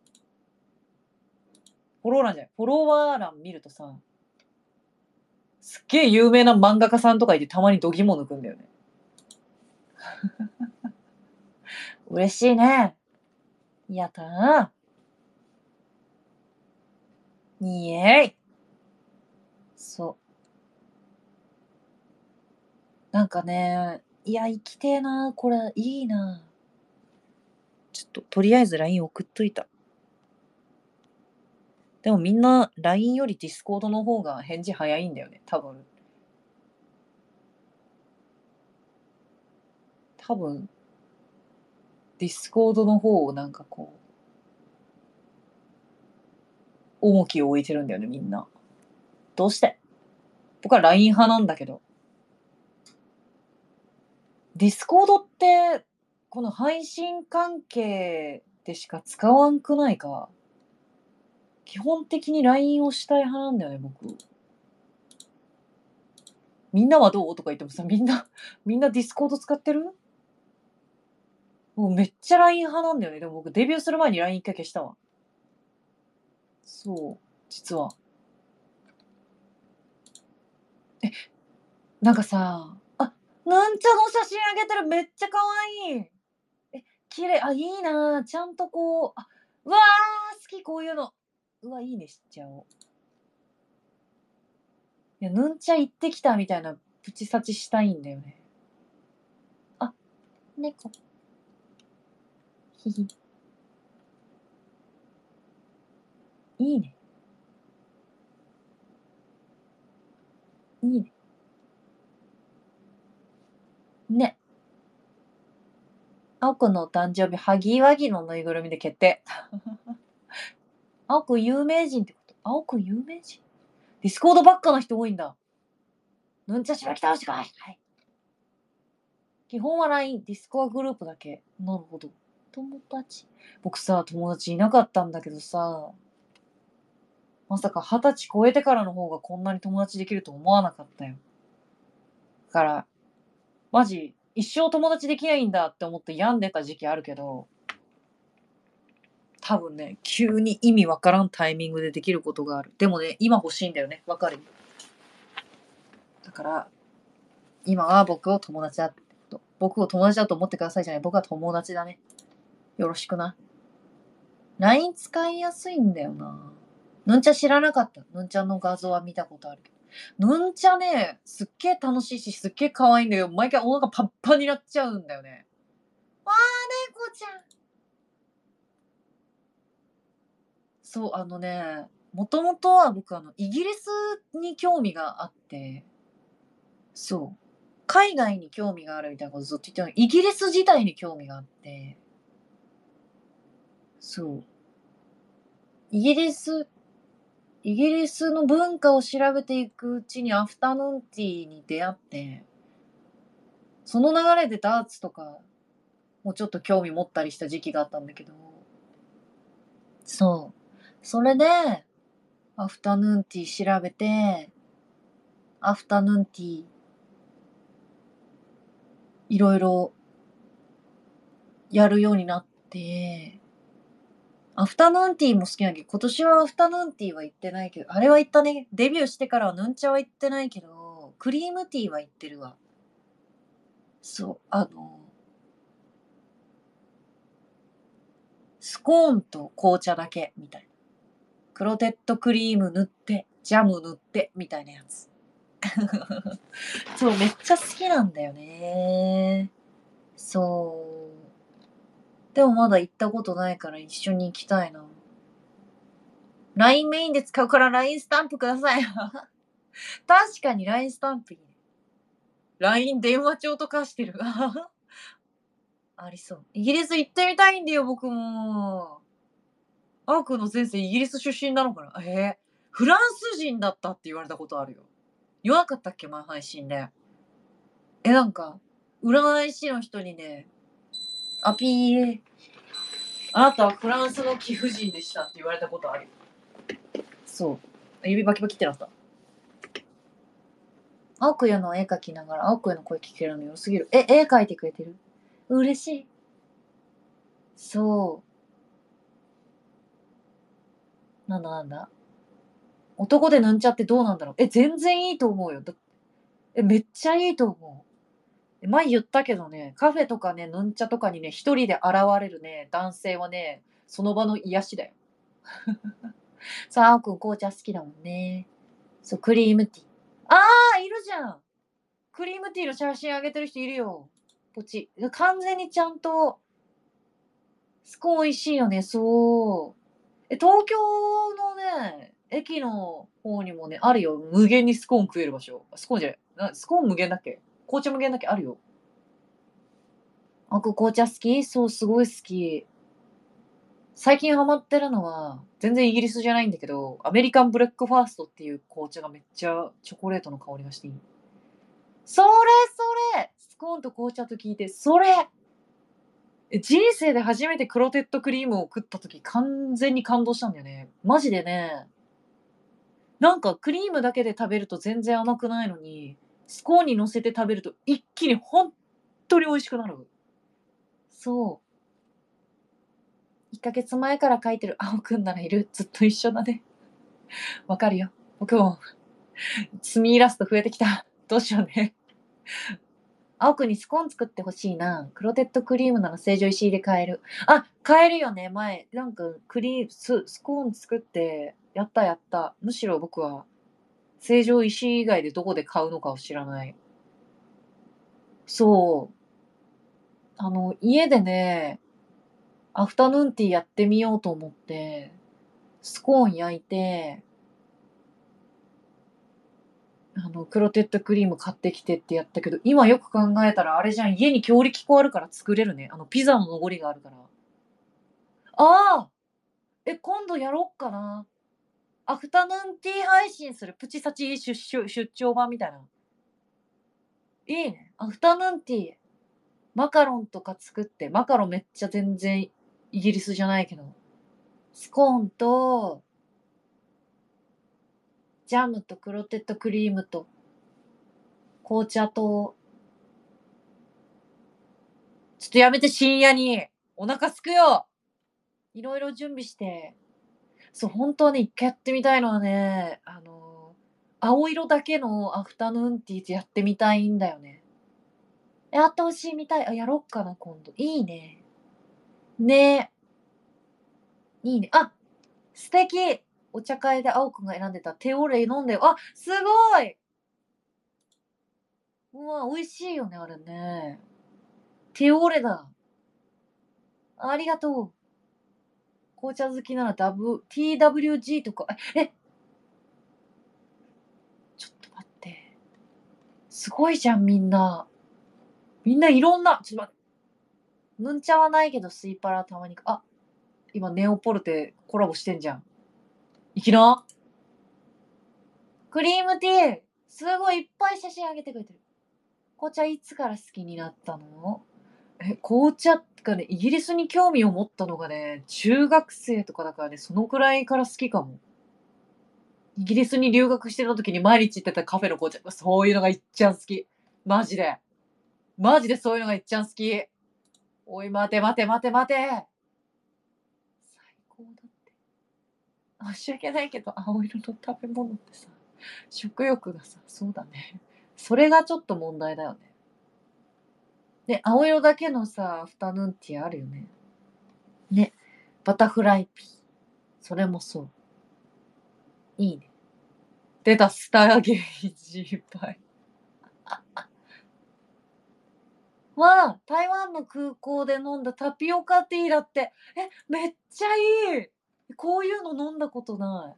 フォロー欄じゃない、フォロワー欄見るとさ、すっげえ有名な漫画家さんとかいてたまに度肝抜くんだよね。嬉しいね。やったー。イエーイ。そう。なんかね、いや、生きてえな、これ、いいな。ちょっと、とりあえず LINE 送っといた。でもみんな LINE より Discord の方が返事早いんだよね、多分。多分、Discord の方をなんかこう、重きを置いてるんだよね、みんな。どうして？僕は LINE 派なんだけど。Discord って、この配信関係でしか使わんくないか。基本的に LINE をしたい派なんだよね、僕。みんなはどうとか言ってもさ、みんな Discord 使ってる？もうめっちゃ LINE 派なんだよね。でも僕デビューする前に LINE 一回消したわ。そう、実は。なんかさ、なんちゃの写真あげてる、めっちゃ可愛い。綺麗、いいな。ちゃんとこう、うわー、好き、こういうの。うわ、いいねしちゃおう。いや、ヌンチャ行ってきたみたいなプチサチしたいんだよね。猫。ひひ。いいね。いいね。ね。青くんのお誕生日、ハギワギのぬいぐるみで決定。青くん有名人ってこと？青くん有名人？ディスコードばっかの人多いんだ。ヌンチャしばき倒してこい。はい。基本は LINE、ディスコアグループだけ。なるほど。友達。僕さ、友達いなかったんだけどさ、まさか20歳超えてからの方がこんなに友達できると思わなかったよ。だから、マジ、一生友達できないんだって思って病んでた時期あるけど、多分ね、急に意味わからんタイミングでできることがある。でもね、今欲しいんだよね。わかる？だから、今は僕を友達だってこと。僕を友達だと思ってくださいじゃない。僕は友達だね。よろしくな。LINE 使いやすいんだよな。ヌンチャ知らなかった。ヌンチャの画像は見たことあるけど。ヌンチャね、すっげえ楽しいし、すっげえ可愛いんだけど、毎回お腹パンパンになっちゃうんだよね。わー、猫ちゃん。そう、もともとは僕イギリスに興味があって、そう。海外に興味があるみたいなことずっと言ってたのに、イギリス自体に興味があって、そう。イギリスイギリスの文化を調べていくうちにアフタヌーンティーに出会って、その流れでダーツとかもちょっと興味持ったりした時期があったんだけど、そう。それで、アフタヌーンティー調べて、 アフタヌーンティー、いろいろやるようになって、アフタヌーンティーも好きなんだけど、今年はアフタヌーンティーは行ってないけど、あれは行ったね。デビューしてからはヌンチャは行ってないけど、クリームティーは行ってるわ。そう、スコーンと紅茶だけ、みたいな。クロテッドクリーム塗って、ジャム塗って、みたいなやつ。そう、めっちゃ好きなんだよね。そう。でもまだ行ったことないから一緒に行きたいな。LINE メインで使うから LINE スタンプください。確かに LINE スタンプいいね。LINE 電話帳と化してる。ありそう。イギリス行ってみたいんだよ、僕も。アークの先生、イギリス出身なのかな。フランス人だったって言われたことあるよ。言わなかったっけ、前配信で。なんか、占い師の人にね、ピー、あなたはフランスの貴婦人でしたって言われたことあるよ。そう。指バキバキってなった。アークヤの絵描きながら、アークヤの声聞けるの良すぎる。絵描いてくれてる？嬉しい。そう。なんだ。男でヌンチャってどうなんだろう。全然いいと思うよ。めっちゃいいと思う。前言ったけどね、カフェとかね、ヌンチャとかにね、一人で現れるね、男性はね、その場の癒しだよ。さあ、あーくん紅茶好きだもんね。そう、クリームティー。いるじゃん。クリームティーの写真あげてる人いるよ。ポチ。完全にちゃんと、スコーン美味しいよね、そう。東京のね、駅の方にもね、あるよ。無限にスコーン食える場所。スコーンじゃない。スコーン無限だっけ？紅茶無限だっけ？あるよ。紅茶好き？そう、すごい好き。最近ハマってるのは、全然イギリスじゃないんだけど、アメリカンブレックファーストっていう紅茶がめっちゃチョコレートの香りがしていい。それそれ！スコーンと紅茶と聞いて、それ！人生で初めてクロテッドクリームを食った時、完全に感動したんだよね。マジでね。なんかクリームだけで食べると全然甘くないのに、スコーンに乗せて食べると一気にほんとに美味しくなる。そう。1ヶ月前から書いてる青くんならいる。ずっと一緒だね。わかるよ。僕も、墨イラスト増えてきた。どうしようね。青くんにスコーン作ってほしいな。クロテッドクリームなら成城石井で買える。買えるよね、前。なんか、スコーン作って、やったやった。むしろ僕は、成城石井以外でどこで買うのかを知らない。そう。家でね、アフタヌーンティーやってみようと思って、スコーン焼いて、クロテッドクリーム買ってきてってやったけど、今よく考えたらあれじゃん、家に強力粉あるから作れるね。ピザの残りがあるから。ああ今度やろっかな。アフタヌーンティー配信する。プチサチ出張版みたいな。いいね。アフタヌーンティー。マカロンとか作って、マカロンめっちゃ全然イギリスじゃないけど、スコーンと、ジャムとクロテッドクリームと、紅茶と、ちょっとやめて深夜に。お腹すくよ。いろいろ準備して。そう、本当はね、一回やってみたいのはね、青色だけのアフタヌーンティーズやってみたいんだよね。やってほしいみたい。やろっかな、今度。いいね。ねいいね。素敵。お茶会で青くんが選んでたテオレイ飲んでよ。すごい。うわ、美味しいよね、あれね。テオレだ。ありがとう。紅茶好きならTWG とか、ちょっと待って。すごいじゃん、みんな。みんないろんな、ちょっと待って。ヌンチャはないけど、スイパラたまに。今、ネオポルテコラボしてんじゃん。いきな。クリームティー。すごいいっぱい写真あげてくれてる。紅茶いつから好きになったの？紅茶がね、イギリスに興味を持ったのがね、中学生とかだからね、そのくらいから好きかも。 イギリスに留学してた時に毎日行ってたカフェの紅茶。そういうのがいっちゃん好き。マジで。マジでそういうのがいっちゃん好き。おい、待て待て待て待て。最高だって。申し訳ないけど、青色の食べ物ってさ、食欲がさ、そうだね。それがちょっと問題だよね。で、青色だけのさ、アフタヌーンティーあるよね。ね。バタフライピー。それもそう。いいね。出た、スターゲージいっぱい。わあ、台湾の空港で飲んだタピオカティーだって。めっちゃいい。こういうの飲んだことない。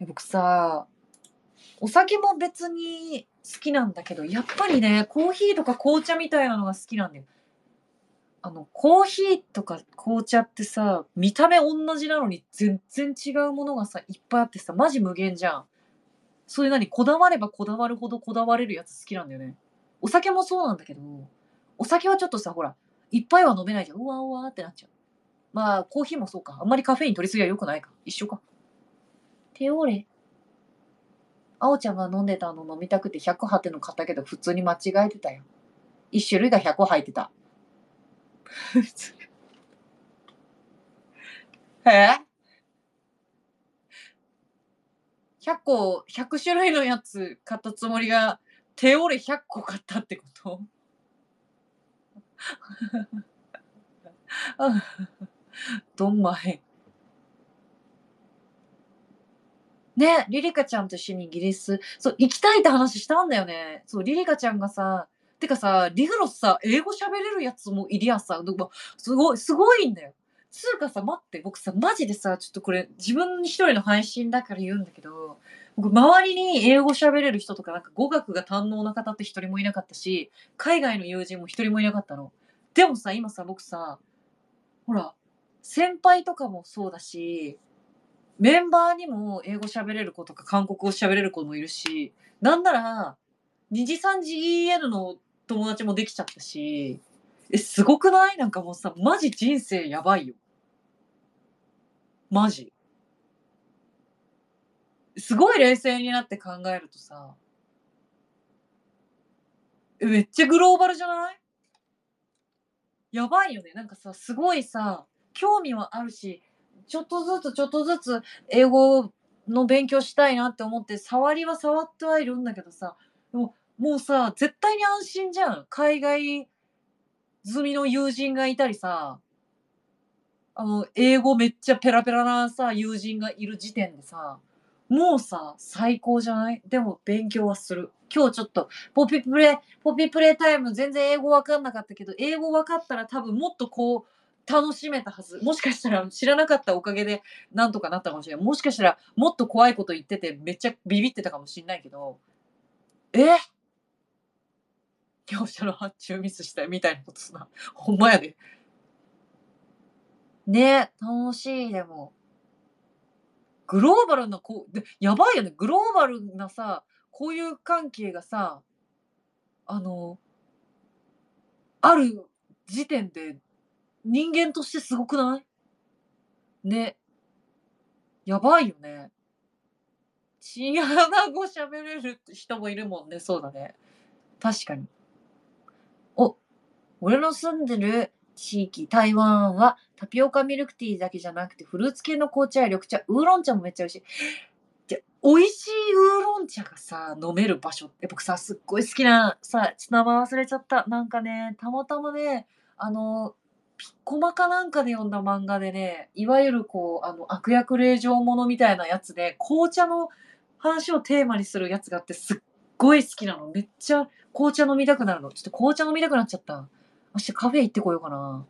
僕さ、お酒も別に好きなんだけど、やっぱりね、コーヒーとか紅茶みたいなのが好きなんだよ。コーヒーとか紅茶ってさ、見た目同じなのに全然違うものがさ、いっぱいあってさ、マジ無限じゃん。そういうこだわればこだわるほどこだわれるやつ好きなんだよね。お酒もそうなんだけど、お酒はちょっとさ、ほら、いっぱいは飲めないじゃん。うわうわってなっちゃう。まあ、コーヒーもそうか。あんまりカフェイン取りすぎは良くないか。一緒か。テオレ。あおちゃんが飲んでたの飲みたくて100入っての買ったけど、普通に間違えてたよ。一種類が100入ってた。え ?100 個、100種類のやつ買ったつもりが、テオレ100個買ったってことどんまい。ね、リリカちゃんと一緒にイギリス、そう、行きたいって話したんだよね。そう、リリカちゃんがさ、てかさ、リグロスさ、英語喋れるやつもいりゃさ、すごい、すごいんだよ。つうかさ、待って、僕さ、マジでさ、ちょっとこれ、自分一人の配信だから言うんだけど、僕、周りに英語喋れる人とか、なんか語学が堪能な方って一人もいなかったし、海外の友人も一人もいなかったの。でもさ、今さ、僕さ、ほら、先輩とかもそうだし、メンバーにも英語喋れる子とか韓国語喋れる子もいるし、なんなら、2次3次 EL の友達もできちゃったし、すごくない？なんかもうさ、マジ人生やばいよ。マジ。すごい冷静になって考えるとさ、めっちゃグローバルじゃない？やばいよね。なんかさ、すごいさ、興味はあるし、ちょっとずつちょっとずつ英語の勉強したいなって思って、触りは触ってはいるんだけどさ、もうさ、絶対に安心じゃん。海外済みの友人がいたりさ、英語めっちゃペラペラなさ、友人がいる時点でさ、もうさ、最高じゃない？でも勉強はする。今日ちょっとポピプレイタイム全然英語わかんなかったけど、英語わかったら多分もっとこう、楽しめたはず。もしかしたら知らなかったおかげでなんとかなったかもしれない。もしかしたらもっと怖いこと言っててめっちゃビビってたかもしんないけど、え業者の発注ミスしたみたいなことすな。ほんまやで。ね、楽しい、でも。グローバルなで、やばいよね。グローバルなさ、交友関係がさ、あの、ある時点で人間としてすごくない？ね、やばいよね。チンアナ語喋れる人もいるもんね、そうだね。確かに。お、俺の住んでる地域、台湾はタピオカミルクティーだけじゃなくて、フルーツ系の紅茶や緑茶、ウーロン茶もめっちゃ美味しい。で、美味しいウーロン茶がさ、飲める場所って僕さ、すっごい好きな、さ、ちょっと名前忘れちゃった。なんかね、たまたまね、ピッコマかなんかで読んだ漫画でね、いわゆるこう、悪役令嬢ものみたいなやつで、紅茶の話をテーマにするやつがあって、すっごい好きなの。めっちゃ紅茶飲みたくなるの。ちょっと紅茶飲みたくなっちゃった。明日カフェ行ってこようかな。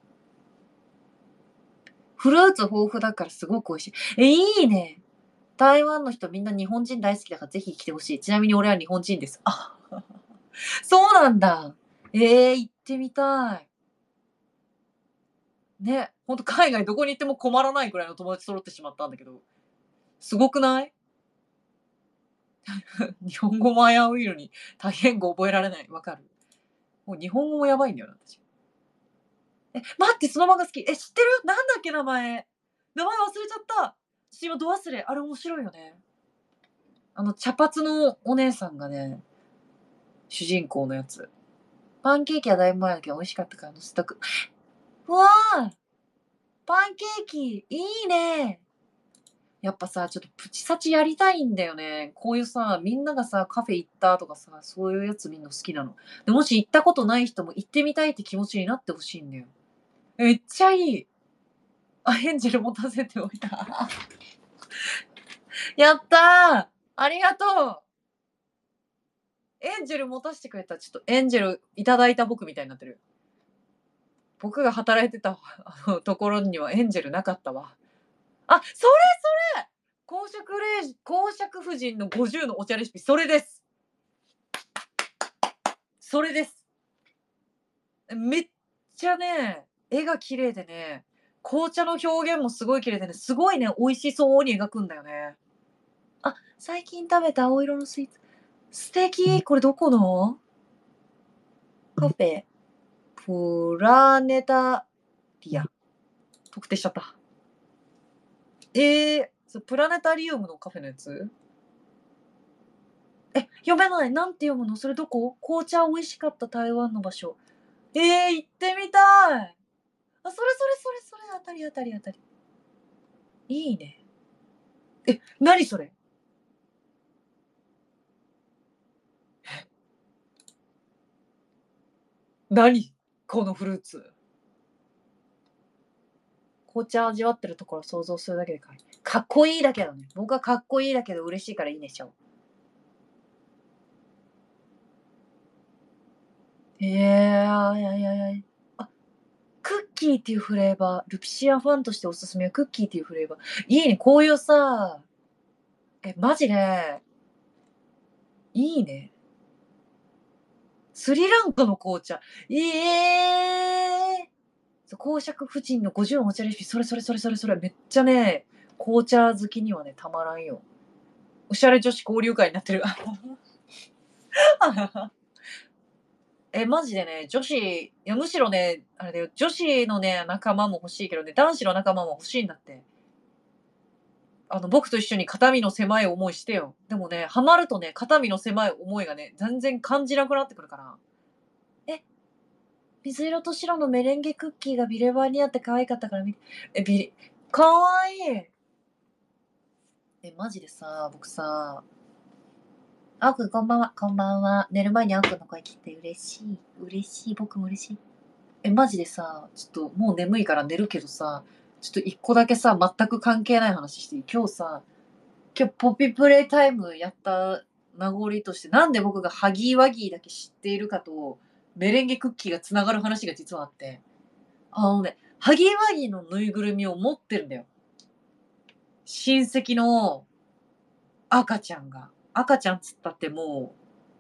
フルーツ豊富だからすごく美味しい。いいね。台湾の人みんな日本人大好きだからぜひ来てほしい。ちなみに俺は日本人です。あ、そうなんだ。行ってみたい。ね、ほんと海外どこに行っても困らないくらいの友達揃ってしまったんだけど、すごくない？日本語も危ういのに多言語覚えられない。わかる。もう日本語もやばいんだよな、私。待って、その漫画好き。知ってる？なんだっけ、名前。名前忘れちゃった。ちょっと今ど忘れ。あれ面白いよね。 茶髪のお姉さんがね、主人公のやつ。パンケーキはだいぶ前だけど美味しかったから乗せとく。うわあ、パンケーキ、いいね。やっぱさ、ちょっとプチサチやりたいんだよね。こういうさ、みんながさ、カフェ行ったとかさ、そういうやつみんな好きなの。で、もし行ったことない人も行ってみたいって気持ちになってほしいんだよ。めっちゃいい。あ、エンジェル持たせておいた。やったー、ありがとう。エンジェル持たせてくれた。ちょっとエンジェルいただいた僕みたいになってる。僕が働いてたところにはエンジェルなかったわ。あ、それ公爵夫人の50のお茶レシピ、それです。それです。めっちゃね、絵が綺麗でね、紅茶の表現もすごい綺麗でね、すごいね、美味しそうに描くんだよね。あ、最近食べた青色のスイーツ。素敵。これどこの？カフェ、プラネタリア。特定しちゃった。プラネタリウムのカフェのやつ？読めない。なんて読むの？それどこ？紅茶美味しかった台湾の場所。行ってみたい。あ、それ、あたりあたりあたり。いいね。何それ？何？このフルーツ。紅茶味わってるところ想像するだけでかっこいいだけどね。僕はかっこいいだけど嬉しいからいいでしょ。いやいやいや。あ、クッキーっていうフレーバー、ルピシアファンとしておすすめはクッキーっていうフレーバー。いいね、こういうさ、マジで、いいね。スリランカの紅茶。公爵夫人の50のお茶レシピ、それ。めっちゃね、紅茶好きにはね、たまらんよ。おしゃれ女子交流会になってる。マジでね、むしろね、あれだよ、女子のね、仲間も欲しいけどね、男子の仲間も欲しいんだって。僕と一緒に肩身の狭い思いしてよ。でもね、ハマるとね、肩身の狭い思いがね、全然感じなくなってくるから。え、水色と白のメレンゲクッキーがビレバンにあって可愛かったから見て。かわいい。マジでさ、僕さ、あおくんこんばんは。こんばんは。寝る前にあおくんの声聞いて嬉しい。嬉しい。僕も嬉しい。マジでさ、ちょっともう眠いから寝るけどさ、ちょっと一個だけさ、全く関係ない話していい？今日ポピプレイタイムやった名残として、なんで僕がハギーワギーだけ知っているかと、メレンゲクッキーがつながる話が実はあって、ハギーワギーのぬいぐるみを持ってるんだよ。親戚の赤ちゃんが。赤ちゃんつったっても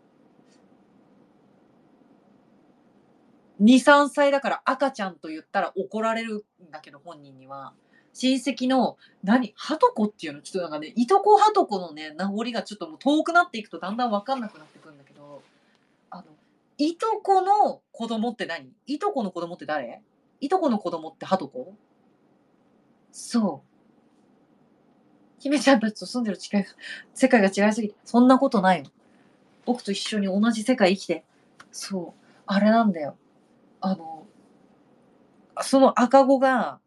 う、2、3歳だから赤ちゃんと言ったら怒られるんだけど、本人には。親戚の、はとこっていうの？ちょっとなんかね、いとこはとこのね、名残がちょっともう遠くなっていくとだんだんわかんなくなってくるんだけど、あの、いとこの子供って何？いとこの子供って誰？いとこの子供ってはとこ？そう。姫ちゃんたちと住んでる世界が違いすぎて、そんなことないよ。僕と一緒に同じ世界生きて。そう。あれなんだよ。あの、その赤子が、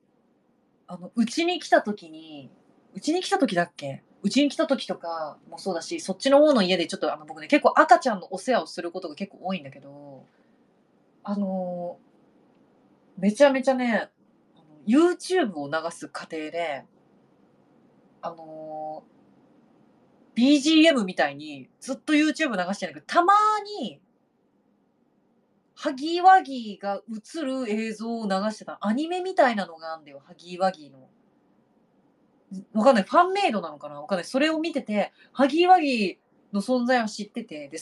うちに来た時だっけ？うちに来た時とかもそうだし、そっちの方の家でちょっと僕ね、結構赤ちゃんのお世話をすることが結構多いんだけど、あの、めちゃめちゃね、YouTube を流す過程で、あの、BGM みたいにずっと YouTube 流してんだけど、たまに、ハギーワギーが映る映像を流してたアニメみたいなのがあんだよ、ハギーワギーの。わかんない。ファンメイドなのかなわかんない。それを見てて、ハギーワギーの存在は知ってて、で、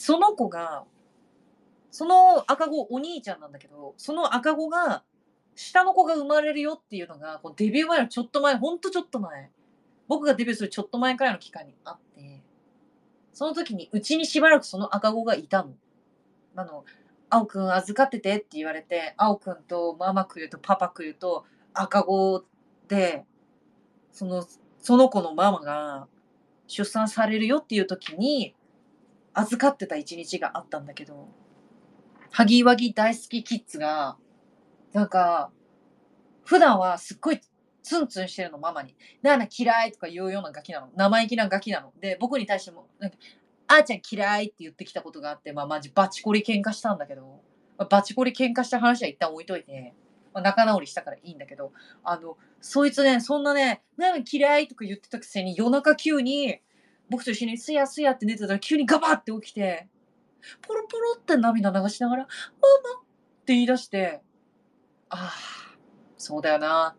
その赤子、お兄ちゃんなんだけど、その赤子が、下の子が生まれるよっていうのが、こうデビュー前のちょっと前、ほんとちょっと前、僕がデビューするちょっと前くらいの期間にあって、その時にうちにしばらくその赤子がいたの。あの、「あおくん預かってて」って言われて、あおくんとママくゆとパパくゆと赤子で、そのその子のママが出産されるよっていう時に預かってた一日があったんだけど、ハギワギ大好きキッズが、なんか、普段はすっごいツンツンしてるの、ママに。なんだ嫌いとか言うようなガキなの。生意気なガキなの。で、僕に対しても、なんか、あーちゃん嫌いって言ってきたことがあって、まあマジバチコリ喧嘩したんだけど、まあバチコリ喧嘩した話は一旦置いといて、まあ、仲直りしたからいいんだけど、そいつね、そんなね、なんか嫌いとか言ってたくせに夜中急に、僕と一緒にすやすやって寝てたら急にガバって起きて、ポロポロって涙流しながら、ママって言い出して、ああ、そうだよな。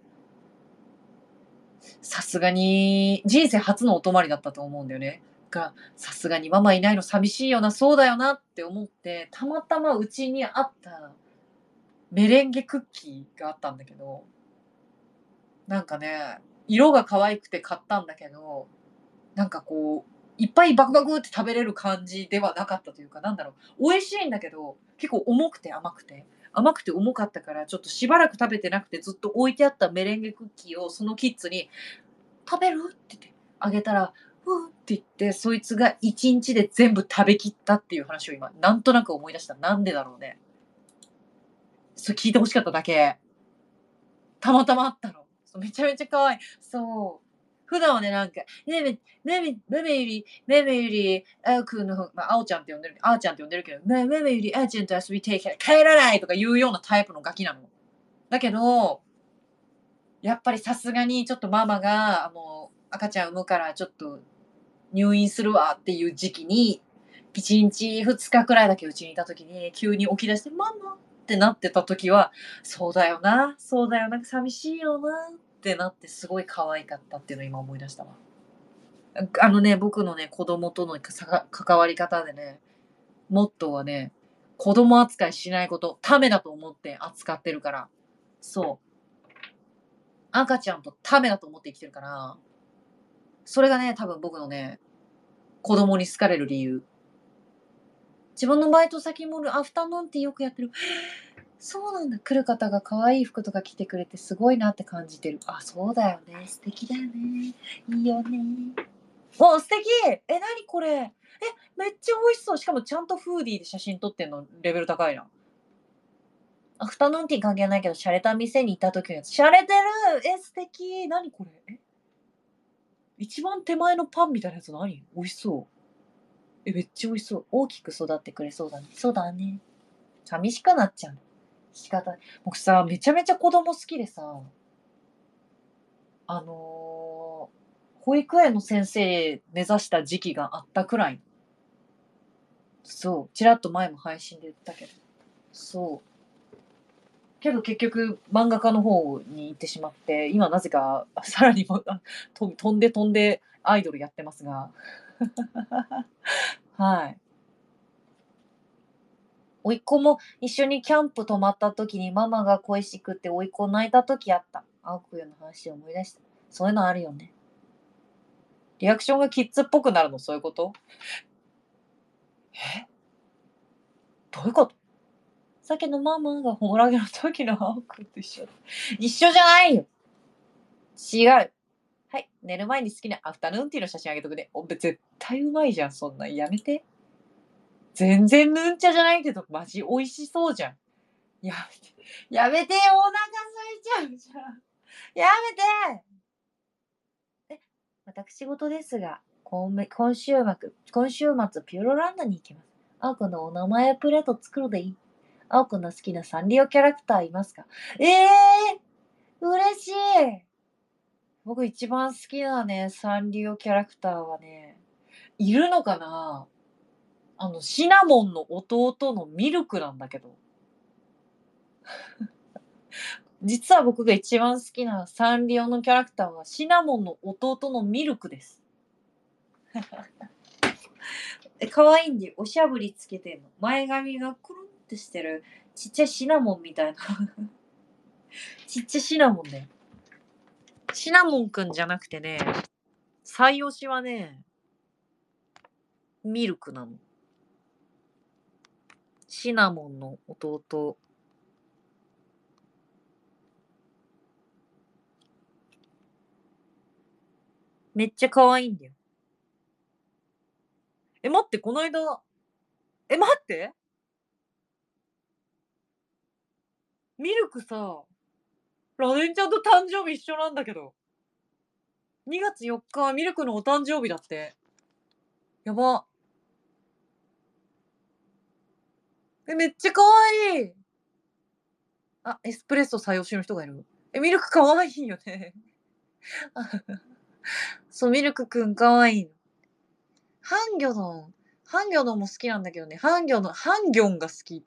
さすがに、人生初のお泊まりだったと思うんだよね。さすがにママいないの寂しいよな、そうだよなって思って、たまたまうちにあったメレンゲクッキーがあったんだけど、なんかね、色が可愛くて買ったんだけど、なんかこう、いっぱいバクバクって食べれる感じではなかったというか、なんだろう、美味しいんだけど、結構重くて甘くて。甘くて重かったから、ちょっとしばらく食べてなくてずっと置いてあったメレンゲクッキーをそのキッズに食べるって言ってあげたら、ふーって言って、そいつが1日で全部食べきったっていう話を今、なんとなく思い出した。なんでだろうね。それ聞いて欲しかっただけ。たまたまあったの。めちゃめちゃ可愛い。そう。普段はね、なんか、めめより、あおくんの方、まあ、あおちゃんって呼んでる、あーちゃんって呼んでるけど、めめよりあーちゃんと遊びたいから帰らないとか言うようなタイプのガキなの。だけど、やっぱりさすがにちょっとママが、赤ちゃん産むからちょっと入院するわっていう時期に、1日2日くらいだけうちにいた時に、急に起き出して、ママってなってた時は、そうだよな、そうだよな、寂しいよなってなってすごい可愛かったっていうのを今思い出したわ。僕のね、子供との関わり方でね、モットーはね、子供扱いしないこと、ためだと思って扱ってるから。そう。赤ちゃんとためだと思って生きてるから、それがね、多分僕のね、子供に好かれる理由。自分のバイト先もアフタヌーンティーよくやってる。そうなんだ。来る方が可愛い服とか着てくれてすごいなって感じてる。あ、そうだよね。素敵だよね。いいよね。お、素敵。何これ。めっちゃ美味しそう。しかもちゃんとフーディーで写真撮ってんのレベル高いな。アフタヌーンティー関係ないけど、洒落た店に行った時のやつ。洒落てる。素敵。何これ。一番手前のパンみたいなやつ何？美味しそう。めっちゃ美味しそう。大きく育ってくれそうだね。そうだね。寂しくなっちゃう。仕方ない。僕さ、めちゃめちゃ子供好きでさ、保育園の先生目指した時期があったくらい。そう。ちらっと前も配信で言ったけど。そう。けど結局漫画家の方に行ってしまって、今なぜかさらに飛んでアイドルやってますが。はい。甥っ子も一緒にキャンプ泊まった時にママが恋しくて甥っ子泣いた時あった。青くよの話を思い出した。そういうのあるよね。リアクションがキッズっぽくなるの、そういうこと？え？どういうこと？さっきのママがホモラゲの時の青くんと一緒。一緒じゃないよ。違う。はい。寝る前に好きなアフタヌーンティーの写真あげとくね。絶対うまいじゃん、そんなん。やめて。全然ヌンチャじゃないけど、マジ美味しそうじゃん。やめて。やめてよ、お腹空いちゃうじゃん。やめて。私事ですが、今週末ピューロランドに行きます。青くんのお名前プレート作るでいい？青くんの好きなサンリオキャラクターいますか？嬉しい。僕一番好きなね、サンリオキャラクターはね、いるのかな？シナモンの弟のミルクなんだけど。実は僕が一番好きなサンリオのキャラクターはシナモンの弟のミルクです。可愛いんで、おしゃぶりつけてんの。前髪がくるんってしてる、ちっちゃいシナモンみたいな。ちっちゃいシナモンね。シナモンくんじゃなくてね、最推しはね、ミルクなの。シナモンの弟。めっちゃ可愛いんだよ。 待って、この間待って、ミルクさ、ラデンちゃんと誕生日一緒なんだけど。2月4日はミルクのお誕生日だって。やば。めっちゃ可愛い。あ、エスプレッソ採用しの人がいる。ミルク可愛いよね。そう、ミルクくん可愛いの。ハンギョドン。ハンギョドンも好きなんだけどね。ハンギョンが好き。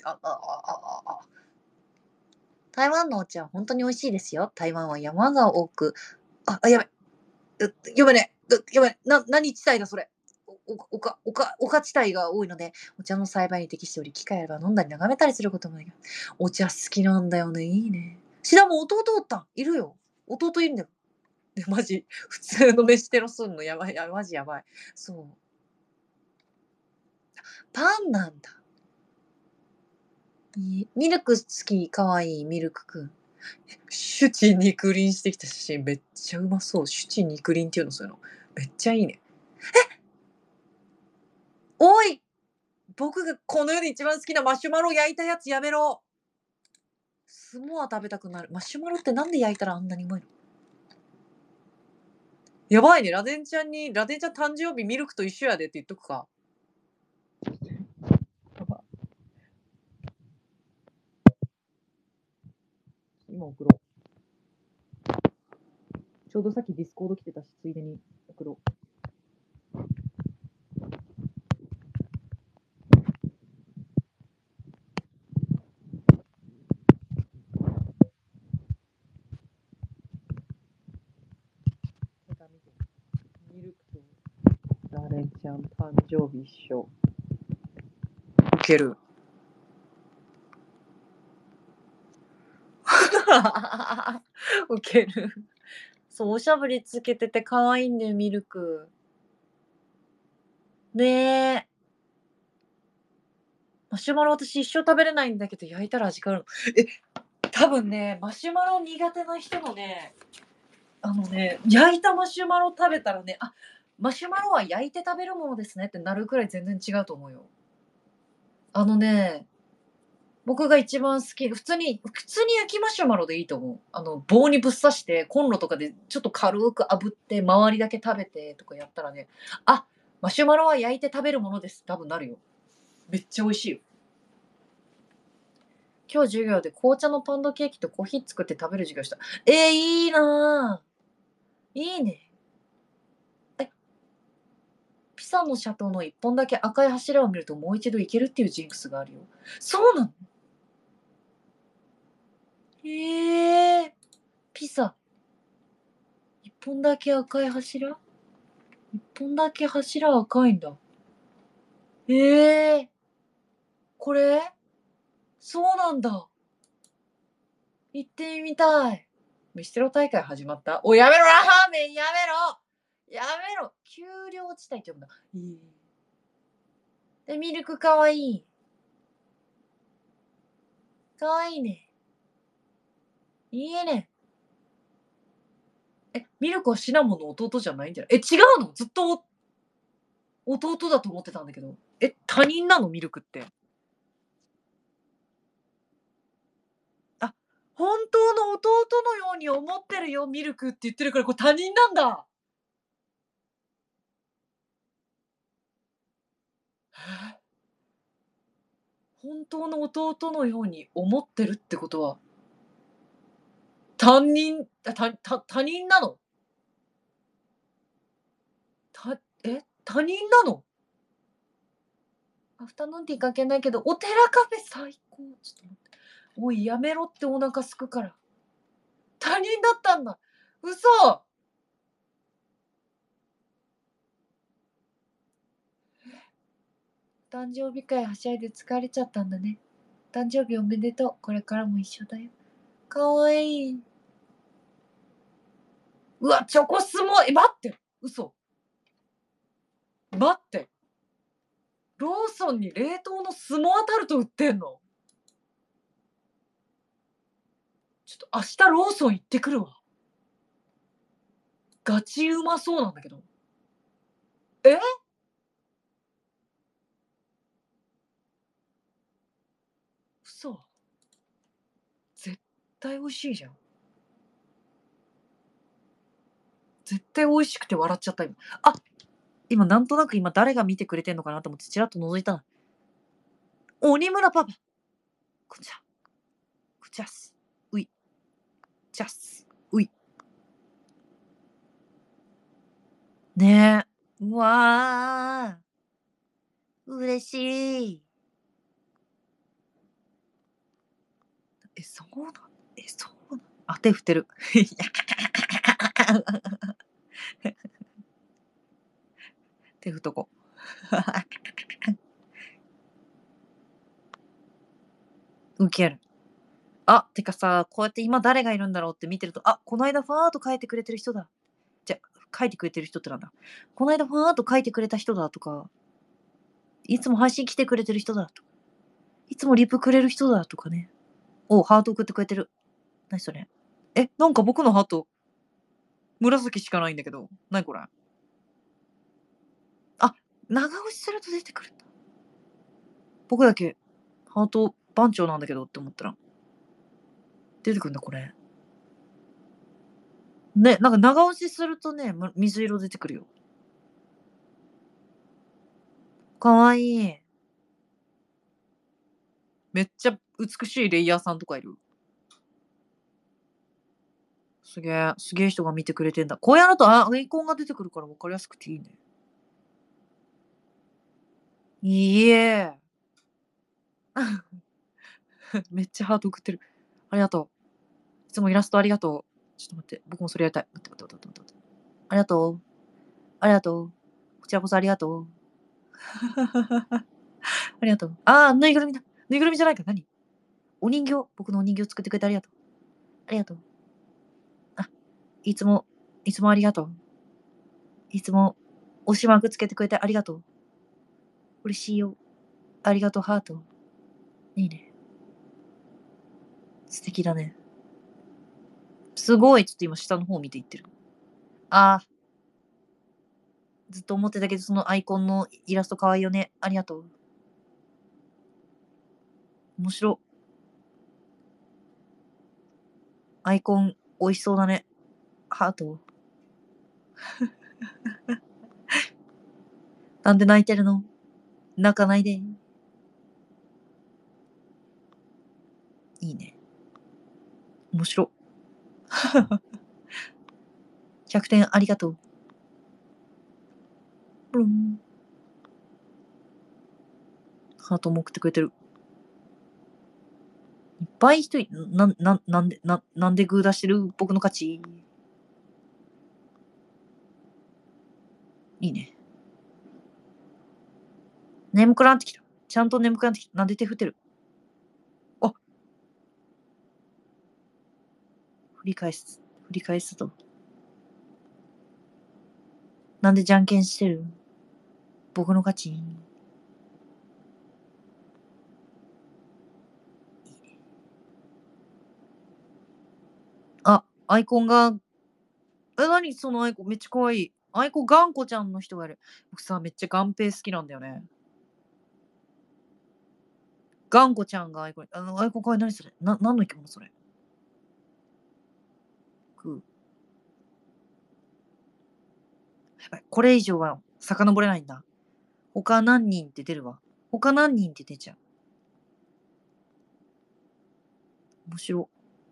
台湾のお茶は本当に美味しいですよ。台湾は山が多く。やばい。やばいね。やばい。何地帯だそれ。丘地帯が多いので、お茶の栽培に適しており、機会あれば飲んだり眺めたりすることもできる。お茶好きなんだよね。いいね。シダも弟おったん。いるよ。弟いるんだよ。で、マジ、普通の飯テロすんのやばい。マジやばい。そう。パンなんだ。ミルク好き、かわいい、ミルクくん。シュチ肉林してきた写真めっちゃうまそう。シュチ肉林っていうのそういうの。めっちゃいいね。おい僕がこの世で一番好きなマシュマロ焼いたやつやめろ。スモア食べたくなる。マシュマロってなんで焼いたらあんなにうまいの？やばいね。ラデンちゃん誕生日ミルクと一緒やでって言っとくか。今送ろう。ちょうどさっきディスコード来てたし、ついでに送ろう。ミルクとラデンちゃん誕生日一緒。ウケる。ウケる。そう、おしゃぶりつけてて可愛いんだよ、ミルク。ねえ。マシュマロ私一生食べれないんだけど、焼いたら味変わるの。多分ね、マシュマロ苦手な人のね、焼いたマシュマロ食べたらね、マシュマロは焼いて食べるものですねってなるくらい全然違うと思うよ。僕が一番好き、普通に焼きマシュマロでいいと思う。棒にぶっ刺して、コンロとかでちょっと軽く炙って、周りだけ食べてとかやったらね、マシュマロは焼いて食べるものです。多分なるよ。めっちゃ美味しいよ。今日授業で紅茶のパンドケーキとコーヒー作って食べる授業した。いいなぁ。いいね。ピサの斜塔の一本だけ赤い柱を見るともう一度行けるっていうジンクスがあるよ。そうなの？へえ。ピサ。一本だけ赤い柱？一本だけ柱赤いんだ。へえ。これ？そうなんだ。行ってみたい。飯テロ大会始まった？やめろ、ラーメンやめろやめろ丘陵地帯って呼ぶんだ。で、ミルクかわいい。かわいいね。いいね。ミルクはシナモンの弟じゃないんじゃない？違うの？ずっと弟だと思ってたんだけど。他人なの？ミルクって。本当の弟のように思ってるよ、ミルクって言ってるから、これ他人なんだ。本当の弟のように思ってるってことは、他人なの？他人なの？アフタヌーンティー関係ないけど、お寺カフェ最高。ちょっと待って。おい、やめろってお腹すくから。他人だったんだ。嘘。誕生日会はしゃいで疲れちゃったんだね。誕生日おめでとう。これからも一緒だよ。かわいい。うわ、チョコスモ待って。嘘。待って。ローソンに冷凍のスモアタルト売ってんの？ちょっと明日ローソン行ってくるわ。ガチうまそうなんだけど。え嘘。絶対美味しいじゃん。絶対美味しくて笑っちゃった今。あ、今なんとなく今誰が見てくれてんのかなと思ってちらっと覗いたな。鬼村パパ。こんちゃ。こちゃす。うい。ちゃす。うい。ねえ。うわー。嬉しい。そうなの？そうなの？あ、手振ってる。手振っとこう。ウケる。あ、てかさ、こうやって今誰がいるんだろうって見てると、あ、この間ファーっと書いてくれてる人だ。じゃ、書いてくれてる人ってなんだ。この間ファーっと書いてくれた人だとか、いつも配信来てくれてる人だとか、いつもリプくれる人だとかね。お、ハート送ってくれてる。何それ。なんか僕のハート、紫しかないんだけど。何これ。あ、長押しすると出てくるんだ。僕だけ、ハート番長なんだけどって思ったら、出てくるんだ、これ。ね、なんか長押しするとね、水色出てくるよ。かわいい。めっちゃ美しいレイヤーさんとかいる。すげえ、すげえ人が見てくれてんだ。こうやると、アイコンが出てくるから分かりやすくていいね。いいえ。めっちゃハート送ってる。ありがとう。いつもイラストありがとう。ちょっと待って、僕もそれやりたい。待って。ありがとう。ありがとう。こちらこそありがとう。ありがとう。ぬいぐるみだ。ぬいぐるみじゃないか。何？お人形。僕のお人形作ってくれてありがとう。ありがとう。あ、いつもありがとう。いつも推しマークつけてくれてありがとう。嬉しいよ。ありがとう、ハート。いいね。素敵だね。すごい。ちょっと今下の方見ていってる。ずっと思ってたけど、そのアイコンのイラスト可愛いよね。ありがとう。面白。アイコン美味しそうだね。ハート。なんで泣いてるの？泣かないで。いいね。面白。100点ありがとう。ブルン。ハートも送ってくれてる。いっぱい人なんでグー出してる？僕の勝ち。いいね。眠くなってきた。ちゃんと眠くなってきた。なんで手振ってる？あ、振り返すと。なんでじゃんけんしてる？僕の勝ち。いいね。アイコンが、何そのアイコンめっちゃ可愛い。アイコン頑固ちゃんの人がいる。僕さ、めっちゃ眼平好きなんだよね。頑固ちゃんがアイコン、アイコン可愛い。何それ？何の生き物それ？やばい。これ以上は遡れないんだ。他何人って出るわ。他何人って出ちゃう。面白。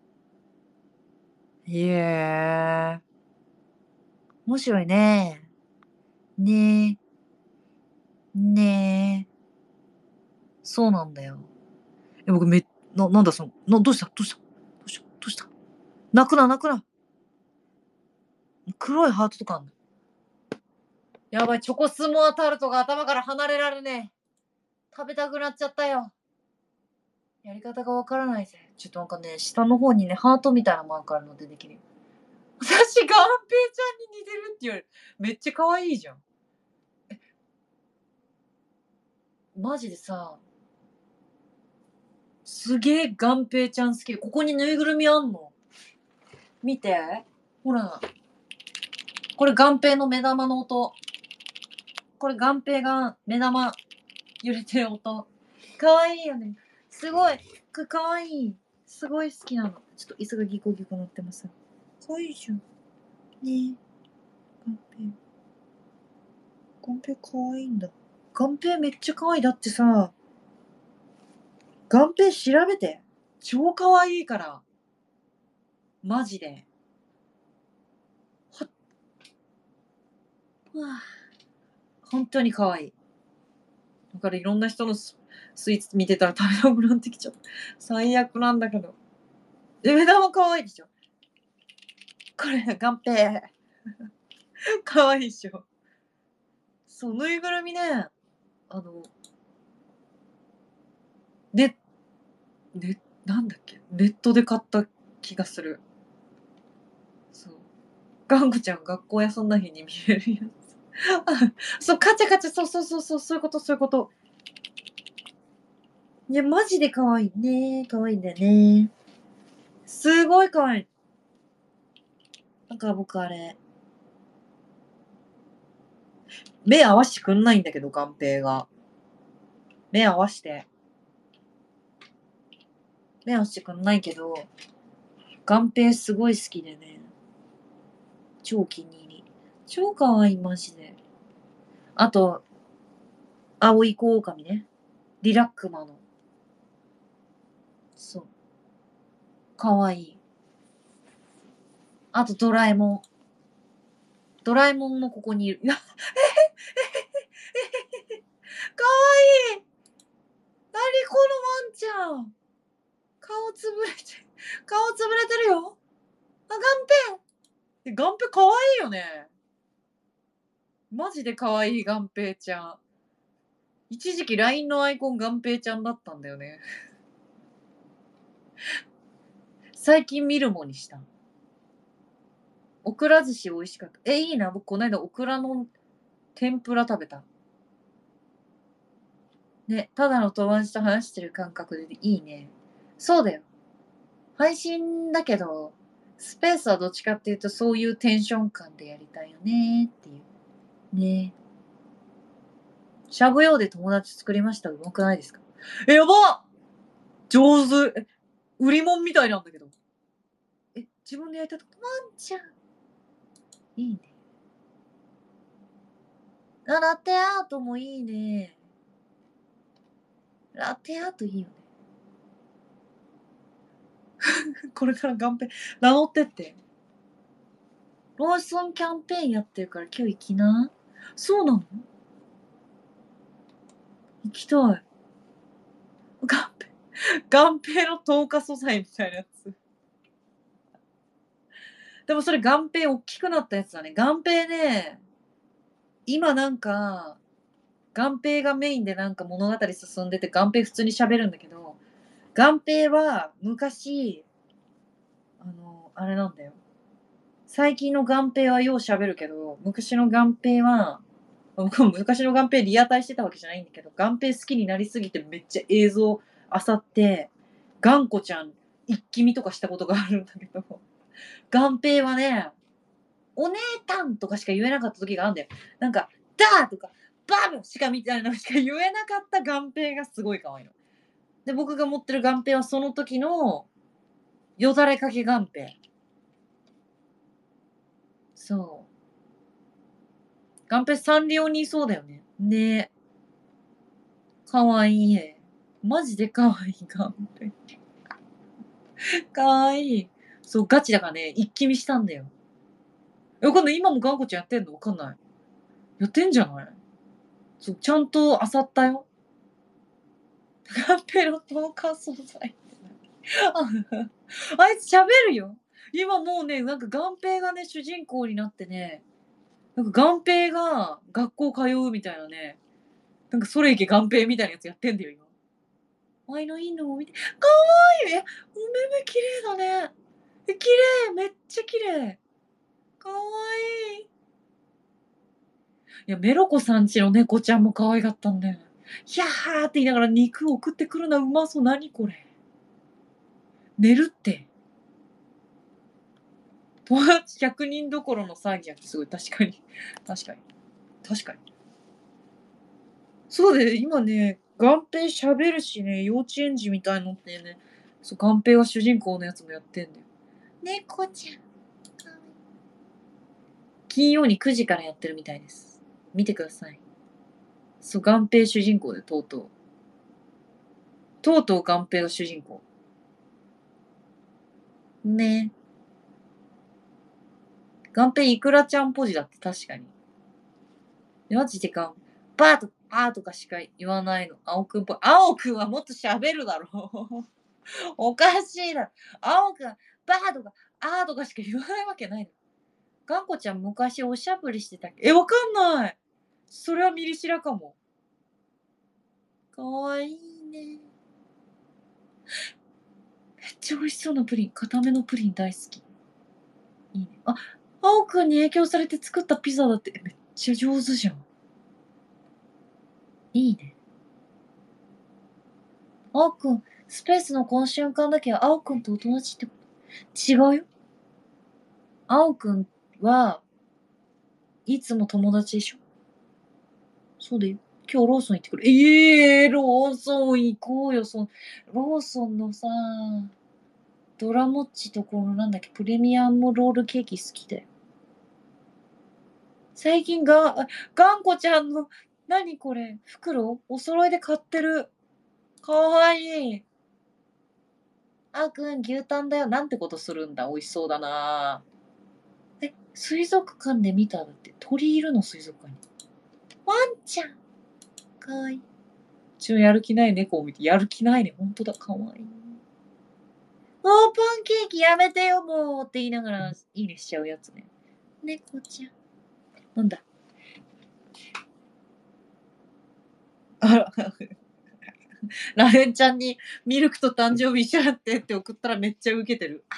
へえ。面白いね。ねえ。ねえ。そうなんだよ。僕なんだその、どうした？泣くな。黒いハートとかあんの。やばい、チョコスモアタルトが頭から離れられねえ。食べたくなっちゃったよ。やり方がわからないぜ。ちょっとなんかね、下の方にね、ハートみたいなマークあるのでできるよ。私、がんぺーちゃんに似てるって言われる。めっちゃ可愛いじゃん。マジでさ、すげえがんぺーちゃん好き。ここにぬいぐるみあんの。見て。ほら。これがんぺーの目玉の音。これがんぺーが目玉揺れてる音。可愛いよね。すごい。 かわいい。すごい好きなの。ちょっと椅子がギコギコ乗ってます。かわいいじゃん。ねえ。ガンペイ。ガンペイかわいいんだ。ガンペイめっちゃかわいい。だってさ、ガンペイ調べて。超かわいいから。マジで。はっ。うわ本当にかわいい。だからいろんな人のスイーツ見てたら食べたくなってきちゃった。最悪なんだけど。目玉かわいいでしょ。これ、ガンペイ。かわいいでしょ。そう、ぬいぐるみね、なんだっけ、ネットで買った気がする。そう。ガンコちゃん学校休んだ日に見れるやつ。そう、カチャカチャ、そうそうそうそう、そういうこと、そういうこと。いや、マジで可愛いね。可愛いんだよね。すごい可愛い。なんか僕あれ、目合わしてくんないんだけど、ガンペイが。目合わして。目合わしてくんないけど、ガンペイすごい好きでね。超気に入り。超可愛い、マジで。あと、青い子狼ね。リラックマの。そう。可愛い。あと、ドラえもん。ドラえもんもここにいる。かわいい。なにこのワンちゃん。顔つぶれて、顔つぶれてるよ。あ、ガンペ。ガンペかわいいよね。マジでかわいい、ガンペイちゃん。一時期 LINE のアイコンガンペイちゃんだったんだよね。最近見るもにした。オクラ寿司美味しかった。いいな。僕この間オクラの天ぷら食べた。ね、ただの友達と話してる感覚でいいね。そうだよ。配信だけど、スペースはどっちかっていうとそういうテンション感でやりたいよねっていう。ね。しゃぶ用で友達作りました。うまくないですか？やば上手。売り物みたいなんだけど。自分で焼いたとワンちゃん。いいね。ラテアートもいいね。ラテアートいいよね。これから頑張って名乗ってって。ローソンキャンペーンやってるから今日行きな。そうなの？行きたい。眼平の透過素材みたいなやつ。でもそれ眼平大きくなったやつだね。眼平ね、今なんか、眼平がメインでなんか物語進んでて、眼平普通に喋るんだけど、眼平は昔、あれなんだよ。最近の眼平はよう喋るけど、昔の眼平は、僕も昔の眼平リアタイしてたわけじゃないんだけど、眼平好きになりすぎてめっちゃ映像漁って、頑固ちゃん一気見とかしたことがあるんだけど、眼平はね、お姉たんとかしか言えなかった時があるんだよ。なんか、ダーとか、バブしかみたいなのしか言えなかった眼平がすごい可愛いの。で、僕が持ってる眼平はその時の、よだれかけ眼平。そう。眼平サンリオにいそうだよね。ねえ。かわいい。マジでかわいい眼平。かわいい。そう、ガチだからね、一気見したんだよ。わかんない。今もガンコちゃんやってんのわかんない。やってんじゃない？そう、ちゃんと漁ったよ。ガンペロ透過素材。あいつ喋るよ。今もうね、なんか眼平がね、主人公になってね、なんか眼平が学校通うみたいなね、なんかそれいけ眼平みたいなやつやってんだよ、今。あいのいいの見て。かわいい。お目目綺麗だね。綺麗。めっちゃ綺麗。かわいい。いや、メロコさんちの猫ちゃんも可愛かったんだよ。ひゃーって言いながら肉送ってくるな、うまそう。何これ。寝るって。友達100人どころの騒ぎやってすごい。確かに。確かに。確かに。そうで、今ね、 ガンペイ喋るしね、幼稚園児みたいのってね、そう、ガンペイが主人公のやつもやってんだよ。猫ちゃん。金曜に9時からやってるみたいです。見てください。そう、ガンペイ主人公で、とうとう。とうとうガンペイが主人公。ね。ガンペイイクラちゃんポジだって確かに。マジでバーとかしか言わないの。青くんっぽい。青くんはもっと喋るだろ。おかしいだろ。青くん、バーとか、とかしか言わないわけないの。ガンコちゃん昔おしゃぶりしてたっけ？わかんない。それはミリシラかも。かわいいね。めっちゃ美味しそうなプリン。固めのプリン大好き。いいね。青くんに影響されて作ったピザだって。めっちゃ上手じゃん。いいね。青くん、スペースのこの瞬間だけは青くんとお友達って違うよ。青くんはいつも友達でしょ。そうだよ。今日ローソン行ってくる。ローソン行こうよ。ローソンのさ、ドラモッチとこのなんだっけ、プレミアムロールケーキ好きだよ。最近ガンコちゃんの、何これ袋お揃いで買ってる。かわいい。くん、牛タンだよ。なんてことするんだ。美味しそうだな。水族館で見ただって。鳥いるの、水族館に。ワンちゃん。かわいい。やる気ない猫を見て、やる気ないね。ほんとだ、かわいい。パンケーキやめてよ、もうって言いながら、いいねしちゃうやつね。猫ちゃん。なんだ。ラヘンちゃんにミルクと誕生日一緒やってって送ったらめっちゃウケてる。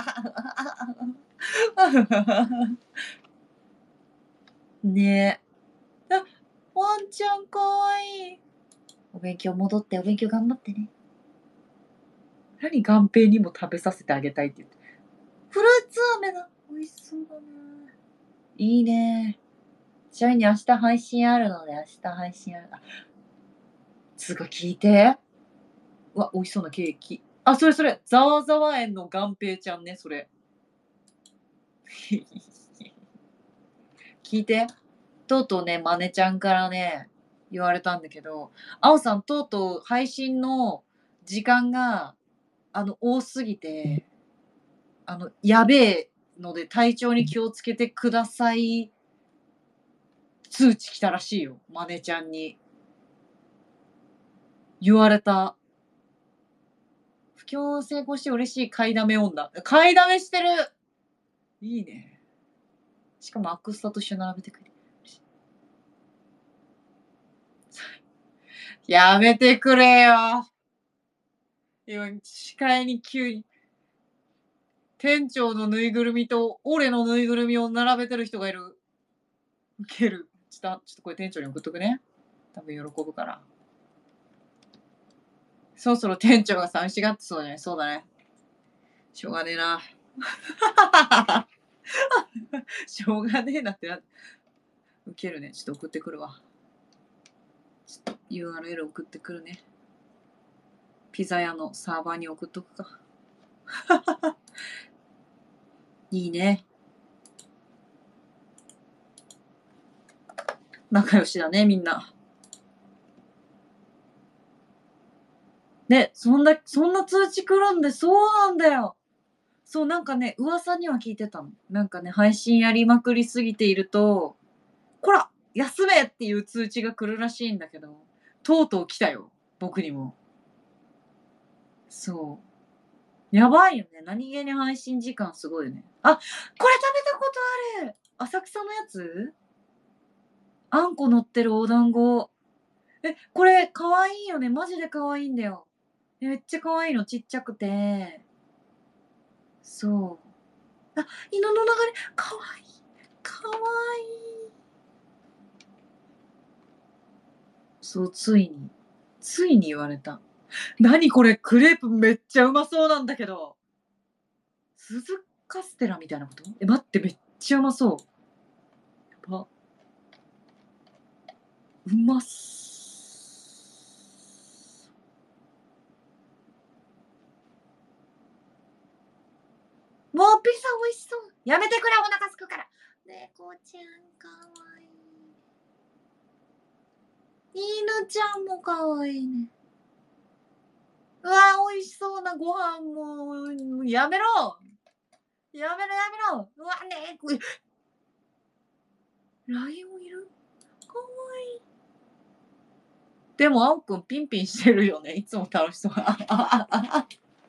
ねえ。ワンちゃんかわいい。お勉強戻って、お勉強頑張ってね。何眼平にも食べさせてあげたいって言って。フルーツ飴だ。美味しそうだな。いいね。ちなみに明日配信あるので、明日配信ある。つうか聞いて。美味しそうなケーキ。それ。ざわざわ園の眼平ちゃんね、それ。聞いて。とうとうね、マネちゃんからね、言われたんだけど、あおさん、とうとう配信の時間が、多すぎて、やべえので体調に気をつけてください。通知来たらしいよ、マネちゃんに。言われた。不況成功して嬉しい買いだめ女。買いだめしてる。いいね。しかもアクスタと一緒に並べてくれる。やめてくれよ。今、視界に急に。店長のぬいぐるみと俺のぬいぐるみを並べてる人がいる。ウケる。ちょっとこれ店長に送っとくね。多分喜ぶから。そろそろ店長が寂しがってそうじゃない？そうだね。しょうがねえな。しょうがねえなってウケるね。ちょっと送ってくるわ。ちょっと URL 送ってくるね。ピザ屋のサーバーに送っとくか。いいね。仲良しだね、みんな。ね、そんな通知来るんで、そうなんだよ。そう、なんかね、噂には聞いてたの。なんかね、配信やりまくりすぎていると、こら休めっていう通知が来るらしいんだけど、とうとう来たよ。僕にも。そう。やばいよね。何気に配信時間すごいよね。これ食べたことある。浅草のやつ？あんこ乗ってるお団子。これかわいいよね。マジでかわいいんだよ。めっちゃかわいいの。ちっちゃくて。そう。犬の流れ。かわいい。かわいい。そう、ついに言われた。何これ、クレープめっちゃうまそうなんだけど。鈴カステラみたいなこと？待って、めっちゃうまそう。やば。うます。 ピザ美味しそう。やめてくれ、お腹すくから。猫ちゃんかわいい。犬ちゃんもかわいいね。うわ、美味しそうなご飯も。やめろ。やめろやめろ。うわ、ねこれ。ライオンいる？かわいい。でも、あおくんピンピンしてるよね。いつも楽しそう。確か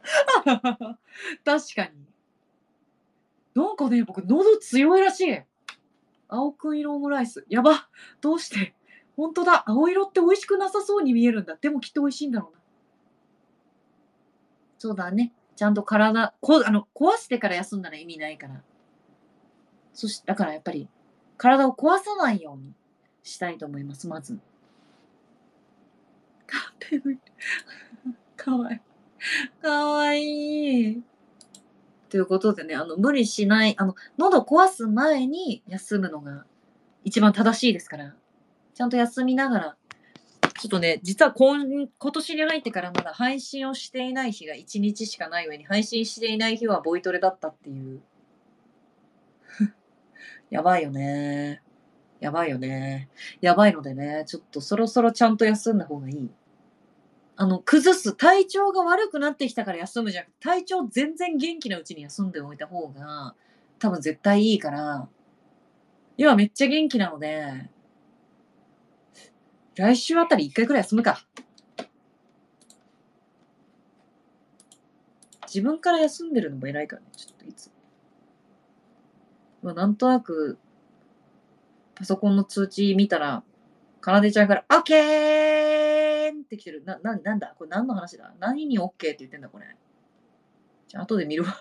に。なんかね、僕、喉強いらしい。青くん色オムライス。やば。どうして？ほんとだ。青色って美味しくなさそうに見えるんだ。でもきっと美味しいんだろうな。そうだね。ちゃんと体、壊してから休んだら意味ないから。だからやっぱり、体を壊さないようにしたいと思います、まず。かわいい。かわいい。ということでね、無理しない、喉壊す前に休むのが一番正しいですから、ちゃんと休みながら、ちょっとね、実は今年に入ってからまだ配信をしていない日が1日しかない上に、配信していない日はボイトレだったっていう。やばいよね。やばいよね。やばいのでね、ちょっとそろそろちゃんと休んだ方がいい。体調が悪くなってきたから休むじゃなくて、体調全然元気なうちに休んでおいた方が、多分絶対いいから、今めっちゃ元気なので、来週あたり1回くらい休むか。自分から休んでるのも偉いからね、ちょっといつ。なんとなく、パソコンの通知見たら、かなでちゃんから、オッケーって来てる。なんだこれ何の話だ？何にオッケーって言ってんだこれ。じゃあ後で見るわ。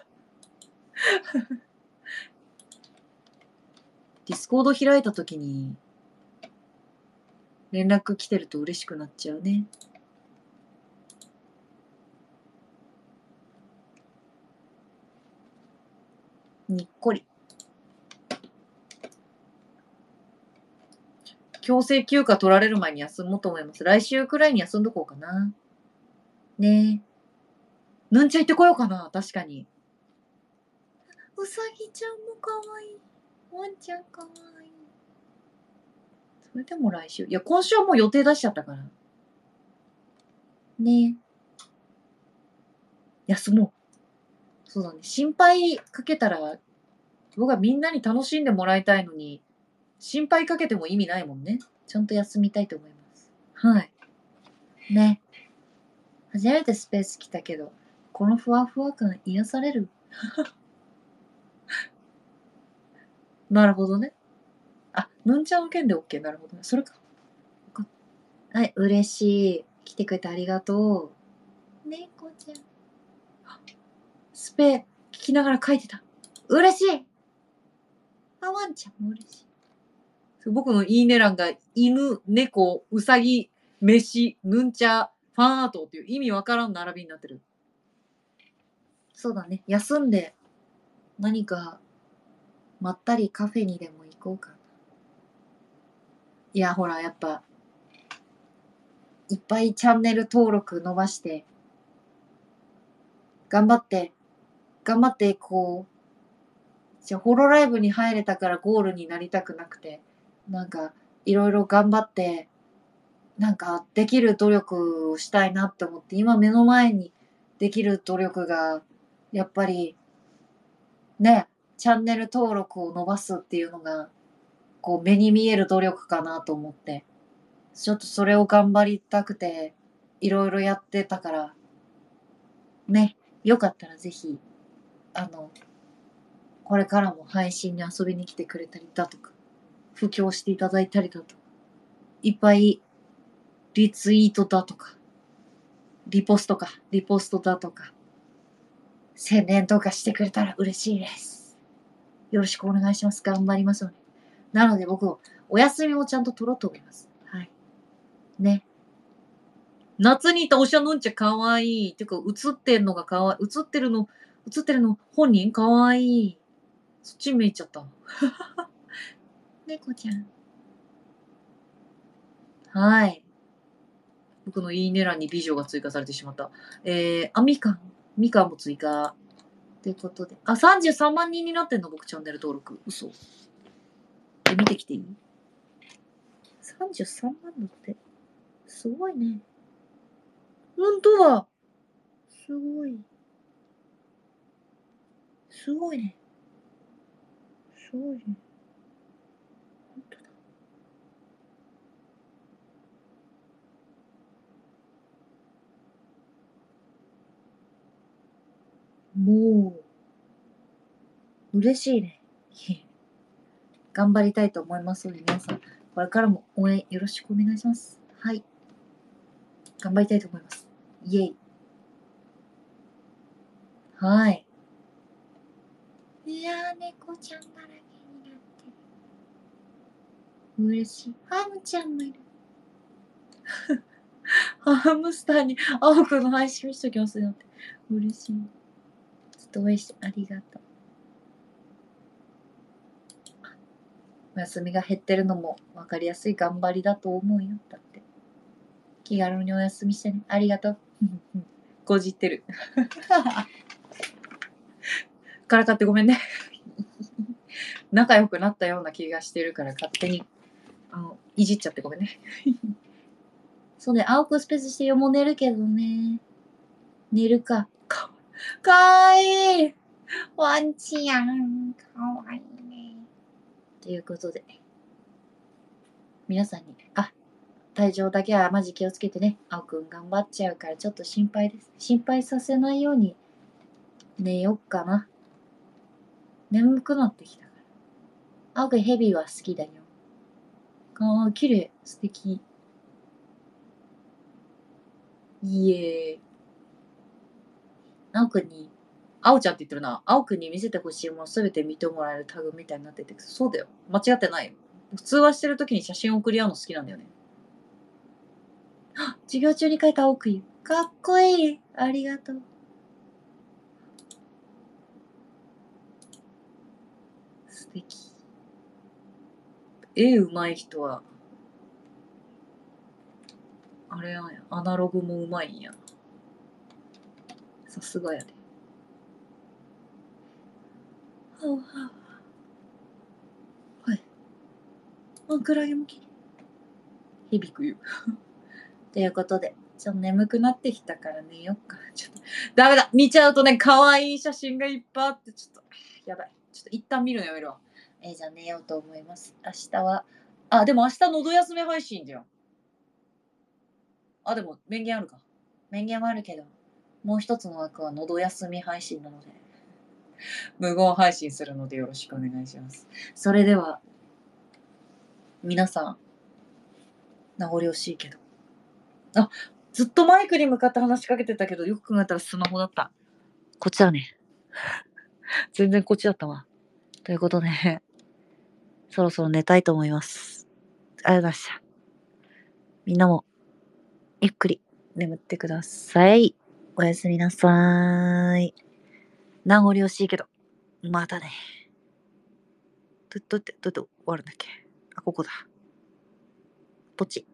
ディスコード開いたときに、連絡来てると嬉しくなっちゃうね。にっこり。強制休暇取られる前に休もうと思います。来週くらいに休んどこうかな。ねえ。ヌンチャ行ってこようかな。確かに。うさぎちゃんもかわいい。ワンちゃんかわいい。それでも来週。いや、今週はもう予定出しちゃったから。ねえ。休もう。そうだね。心配かけたら、僕はみんなに楽しんでもらいたいのに、心配かけても意味ないもんね。ちゃんと休みたいと思います。はい。ね。初めてスペース来たけど、このふわふわ感癒される。なるほどね。あ、ヌンチャンの件で OK。なるほどね。それか。はい、嬉しい。来てくれてありがとう。猫ちゃん。スペ聞きながら書いてた。嬉しい。あ、ワンちゃんも嬉しい。僕のいいね欄が犬、猫、うさぎ、飯、ヌンチャ、ファンアートっていう意味わからん並びになってる。そうだね。休んで何かまったりカフェにでも行こうかな。いや、ほら、やっぱ、いっぱいチャンネル登録伸ばして、頑張って、こう、じゃホロライブに入れたからゴールになりたくなくて、なんか、いろいろ頑張って、なんか、できる努力をしたいなって思って、今目の前にできる努力が、やっぱり、ね、チャンネル登録を伸ばすっていうのが、こう、目に見える努力かなと思って、ちょっとそれを頑張りたくて、いろいろやってたから、ね、よかったらぜひ、これからも配信に遊びに来てくれたりだとか、布教していただいたりだとか、いっぱいリツイートだとか、リポストだとか、宣伝とかしてくれたら嬉しいです。よろしくお願いします。頑張りますので。なので僕、お休みもちゃんと取ろうと思います。はい。ね。夏にいたおしゃのんちゃかわいい。てか、映ってんのがかわいい。映ってるの本人かわいい。そっち見えちゃった。猫ちゃん。はい。僕のいいね欄に美女が追加されてしまった。みかんも追加。 ということで。あ、33万人になってんの僕チャンネル登録。嘘。見てきていい ?33 万だって。すごいね。ほんとだ。すごい。すごいね。すごいね。ほんとだ。もう、嬉しいね。頑張りたいと思いますので、皆さん、これからも応援よろしくお願いします。はい。頑張りたいと思います。イェイ。はい。いやー、猫ちゃんだらけになってる。嬉しい。ハムちゃんもいる。ハムスターに青くんの配信見しときますよって。嬉しい。ちょっと応援して、ありがとう。お休みが減ってるのも分かりやすい頑張りだと思うよ。だって。気軽にお休みしてね。ありがとう。ごじってる。からかってごめんね。仲良くなったような気がしてるから勝手にいじっちゃってごめんね。そうね、青くスペースしてよ、もう寝るけどね。寝るか。かわいい。ワンちゃん。かわいいね。ということで、皆さんに、体調だけはマジ気をつけてね。青くん頑張っちゃうからちょっと心配です。心配させないように寝よっかな。眠くなってきたから。青くんヘビーは好きだよ。綺麗。素敵。いえ。青くんに、青ちゃんって言ってるな。青くんに見せてほしいものすべて見てもらえるタグみたいになってて。そうだよ。間違ってないよ。通話してる時に写真送り合うの好きなんだよね。授業中に書いた青くん。かっこいい。ありがとう。素敵。絵うまい人は、あれなんや。アナログもうまいんや。さすがやで。はい。クラゲもきれい。響くよ。ということで、ちょっと眠くなってきたから寝よっか。ちょっと、ダメだ見ちゃうとね、可愛い写真がいっぱいあって、ちょっと、やばい。ちょっと一旦見るのやめるわ。じゃあ寝ようと思います。明日は、でも明日のど休み配信じゃん。でも、名言あるか。名言はあるけど、もう一つの枠はのど休み配信なので、無言配信するのでよろしくお願いします。それでは、皆さん、名残惜しいけど。ずっとマイクに向かって話しかけてたけど、よく考えたらスマホだった。こっちだね。全然こっちだったわ。ということで、そろそろ寝たいと思います。ありがとうございました。みんなも、ゆっくり眠ってください。おやすみなさーい。名残惜しいけど、またね。どうやって終わるんだっけ。ここだ。ポチ。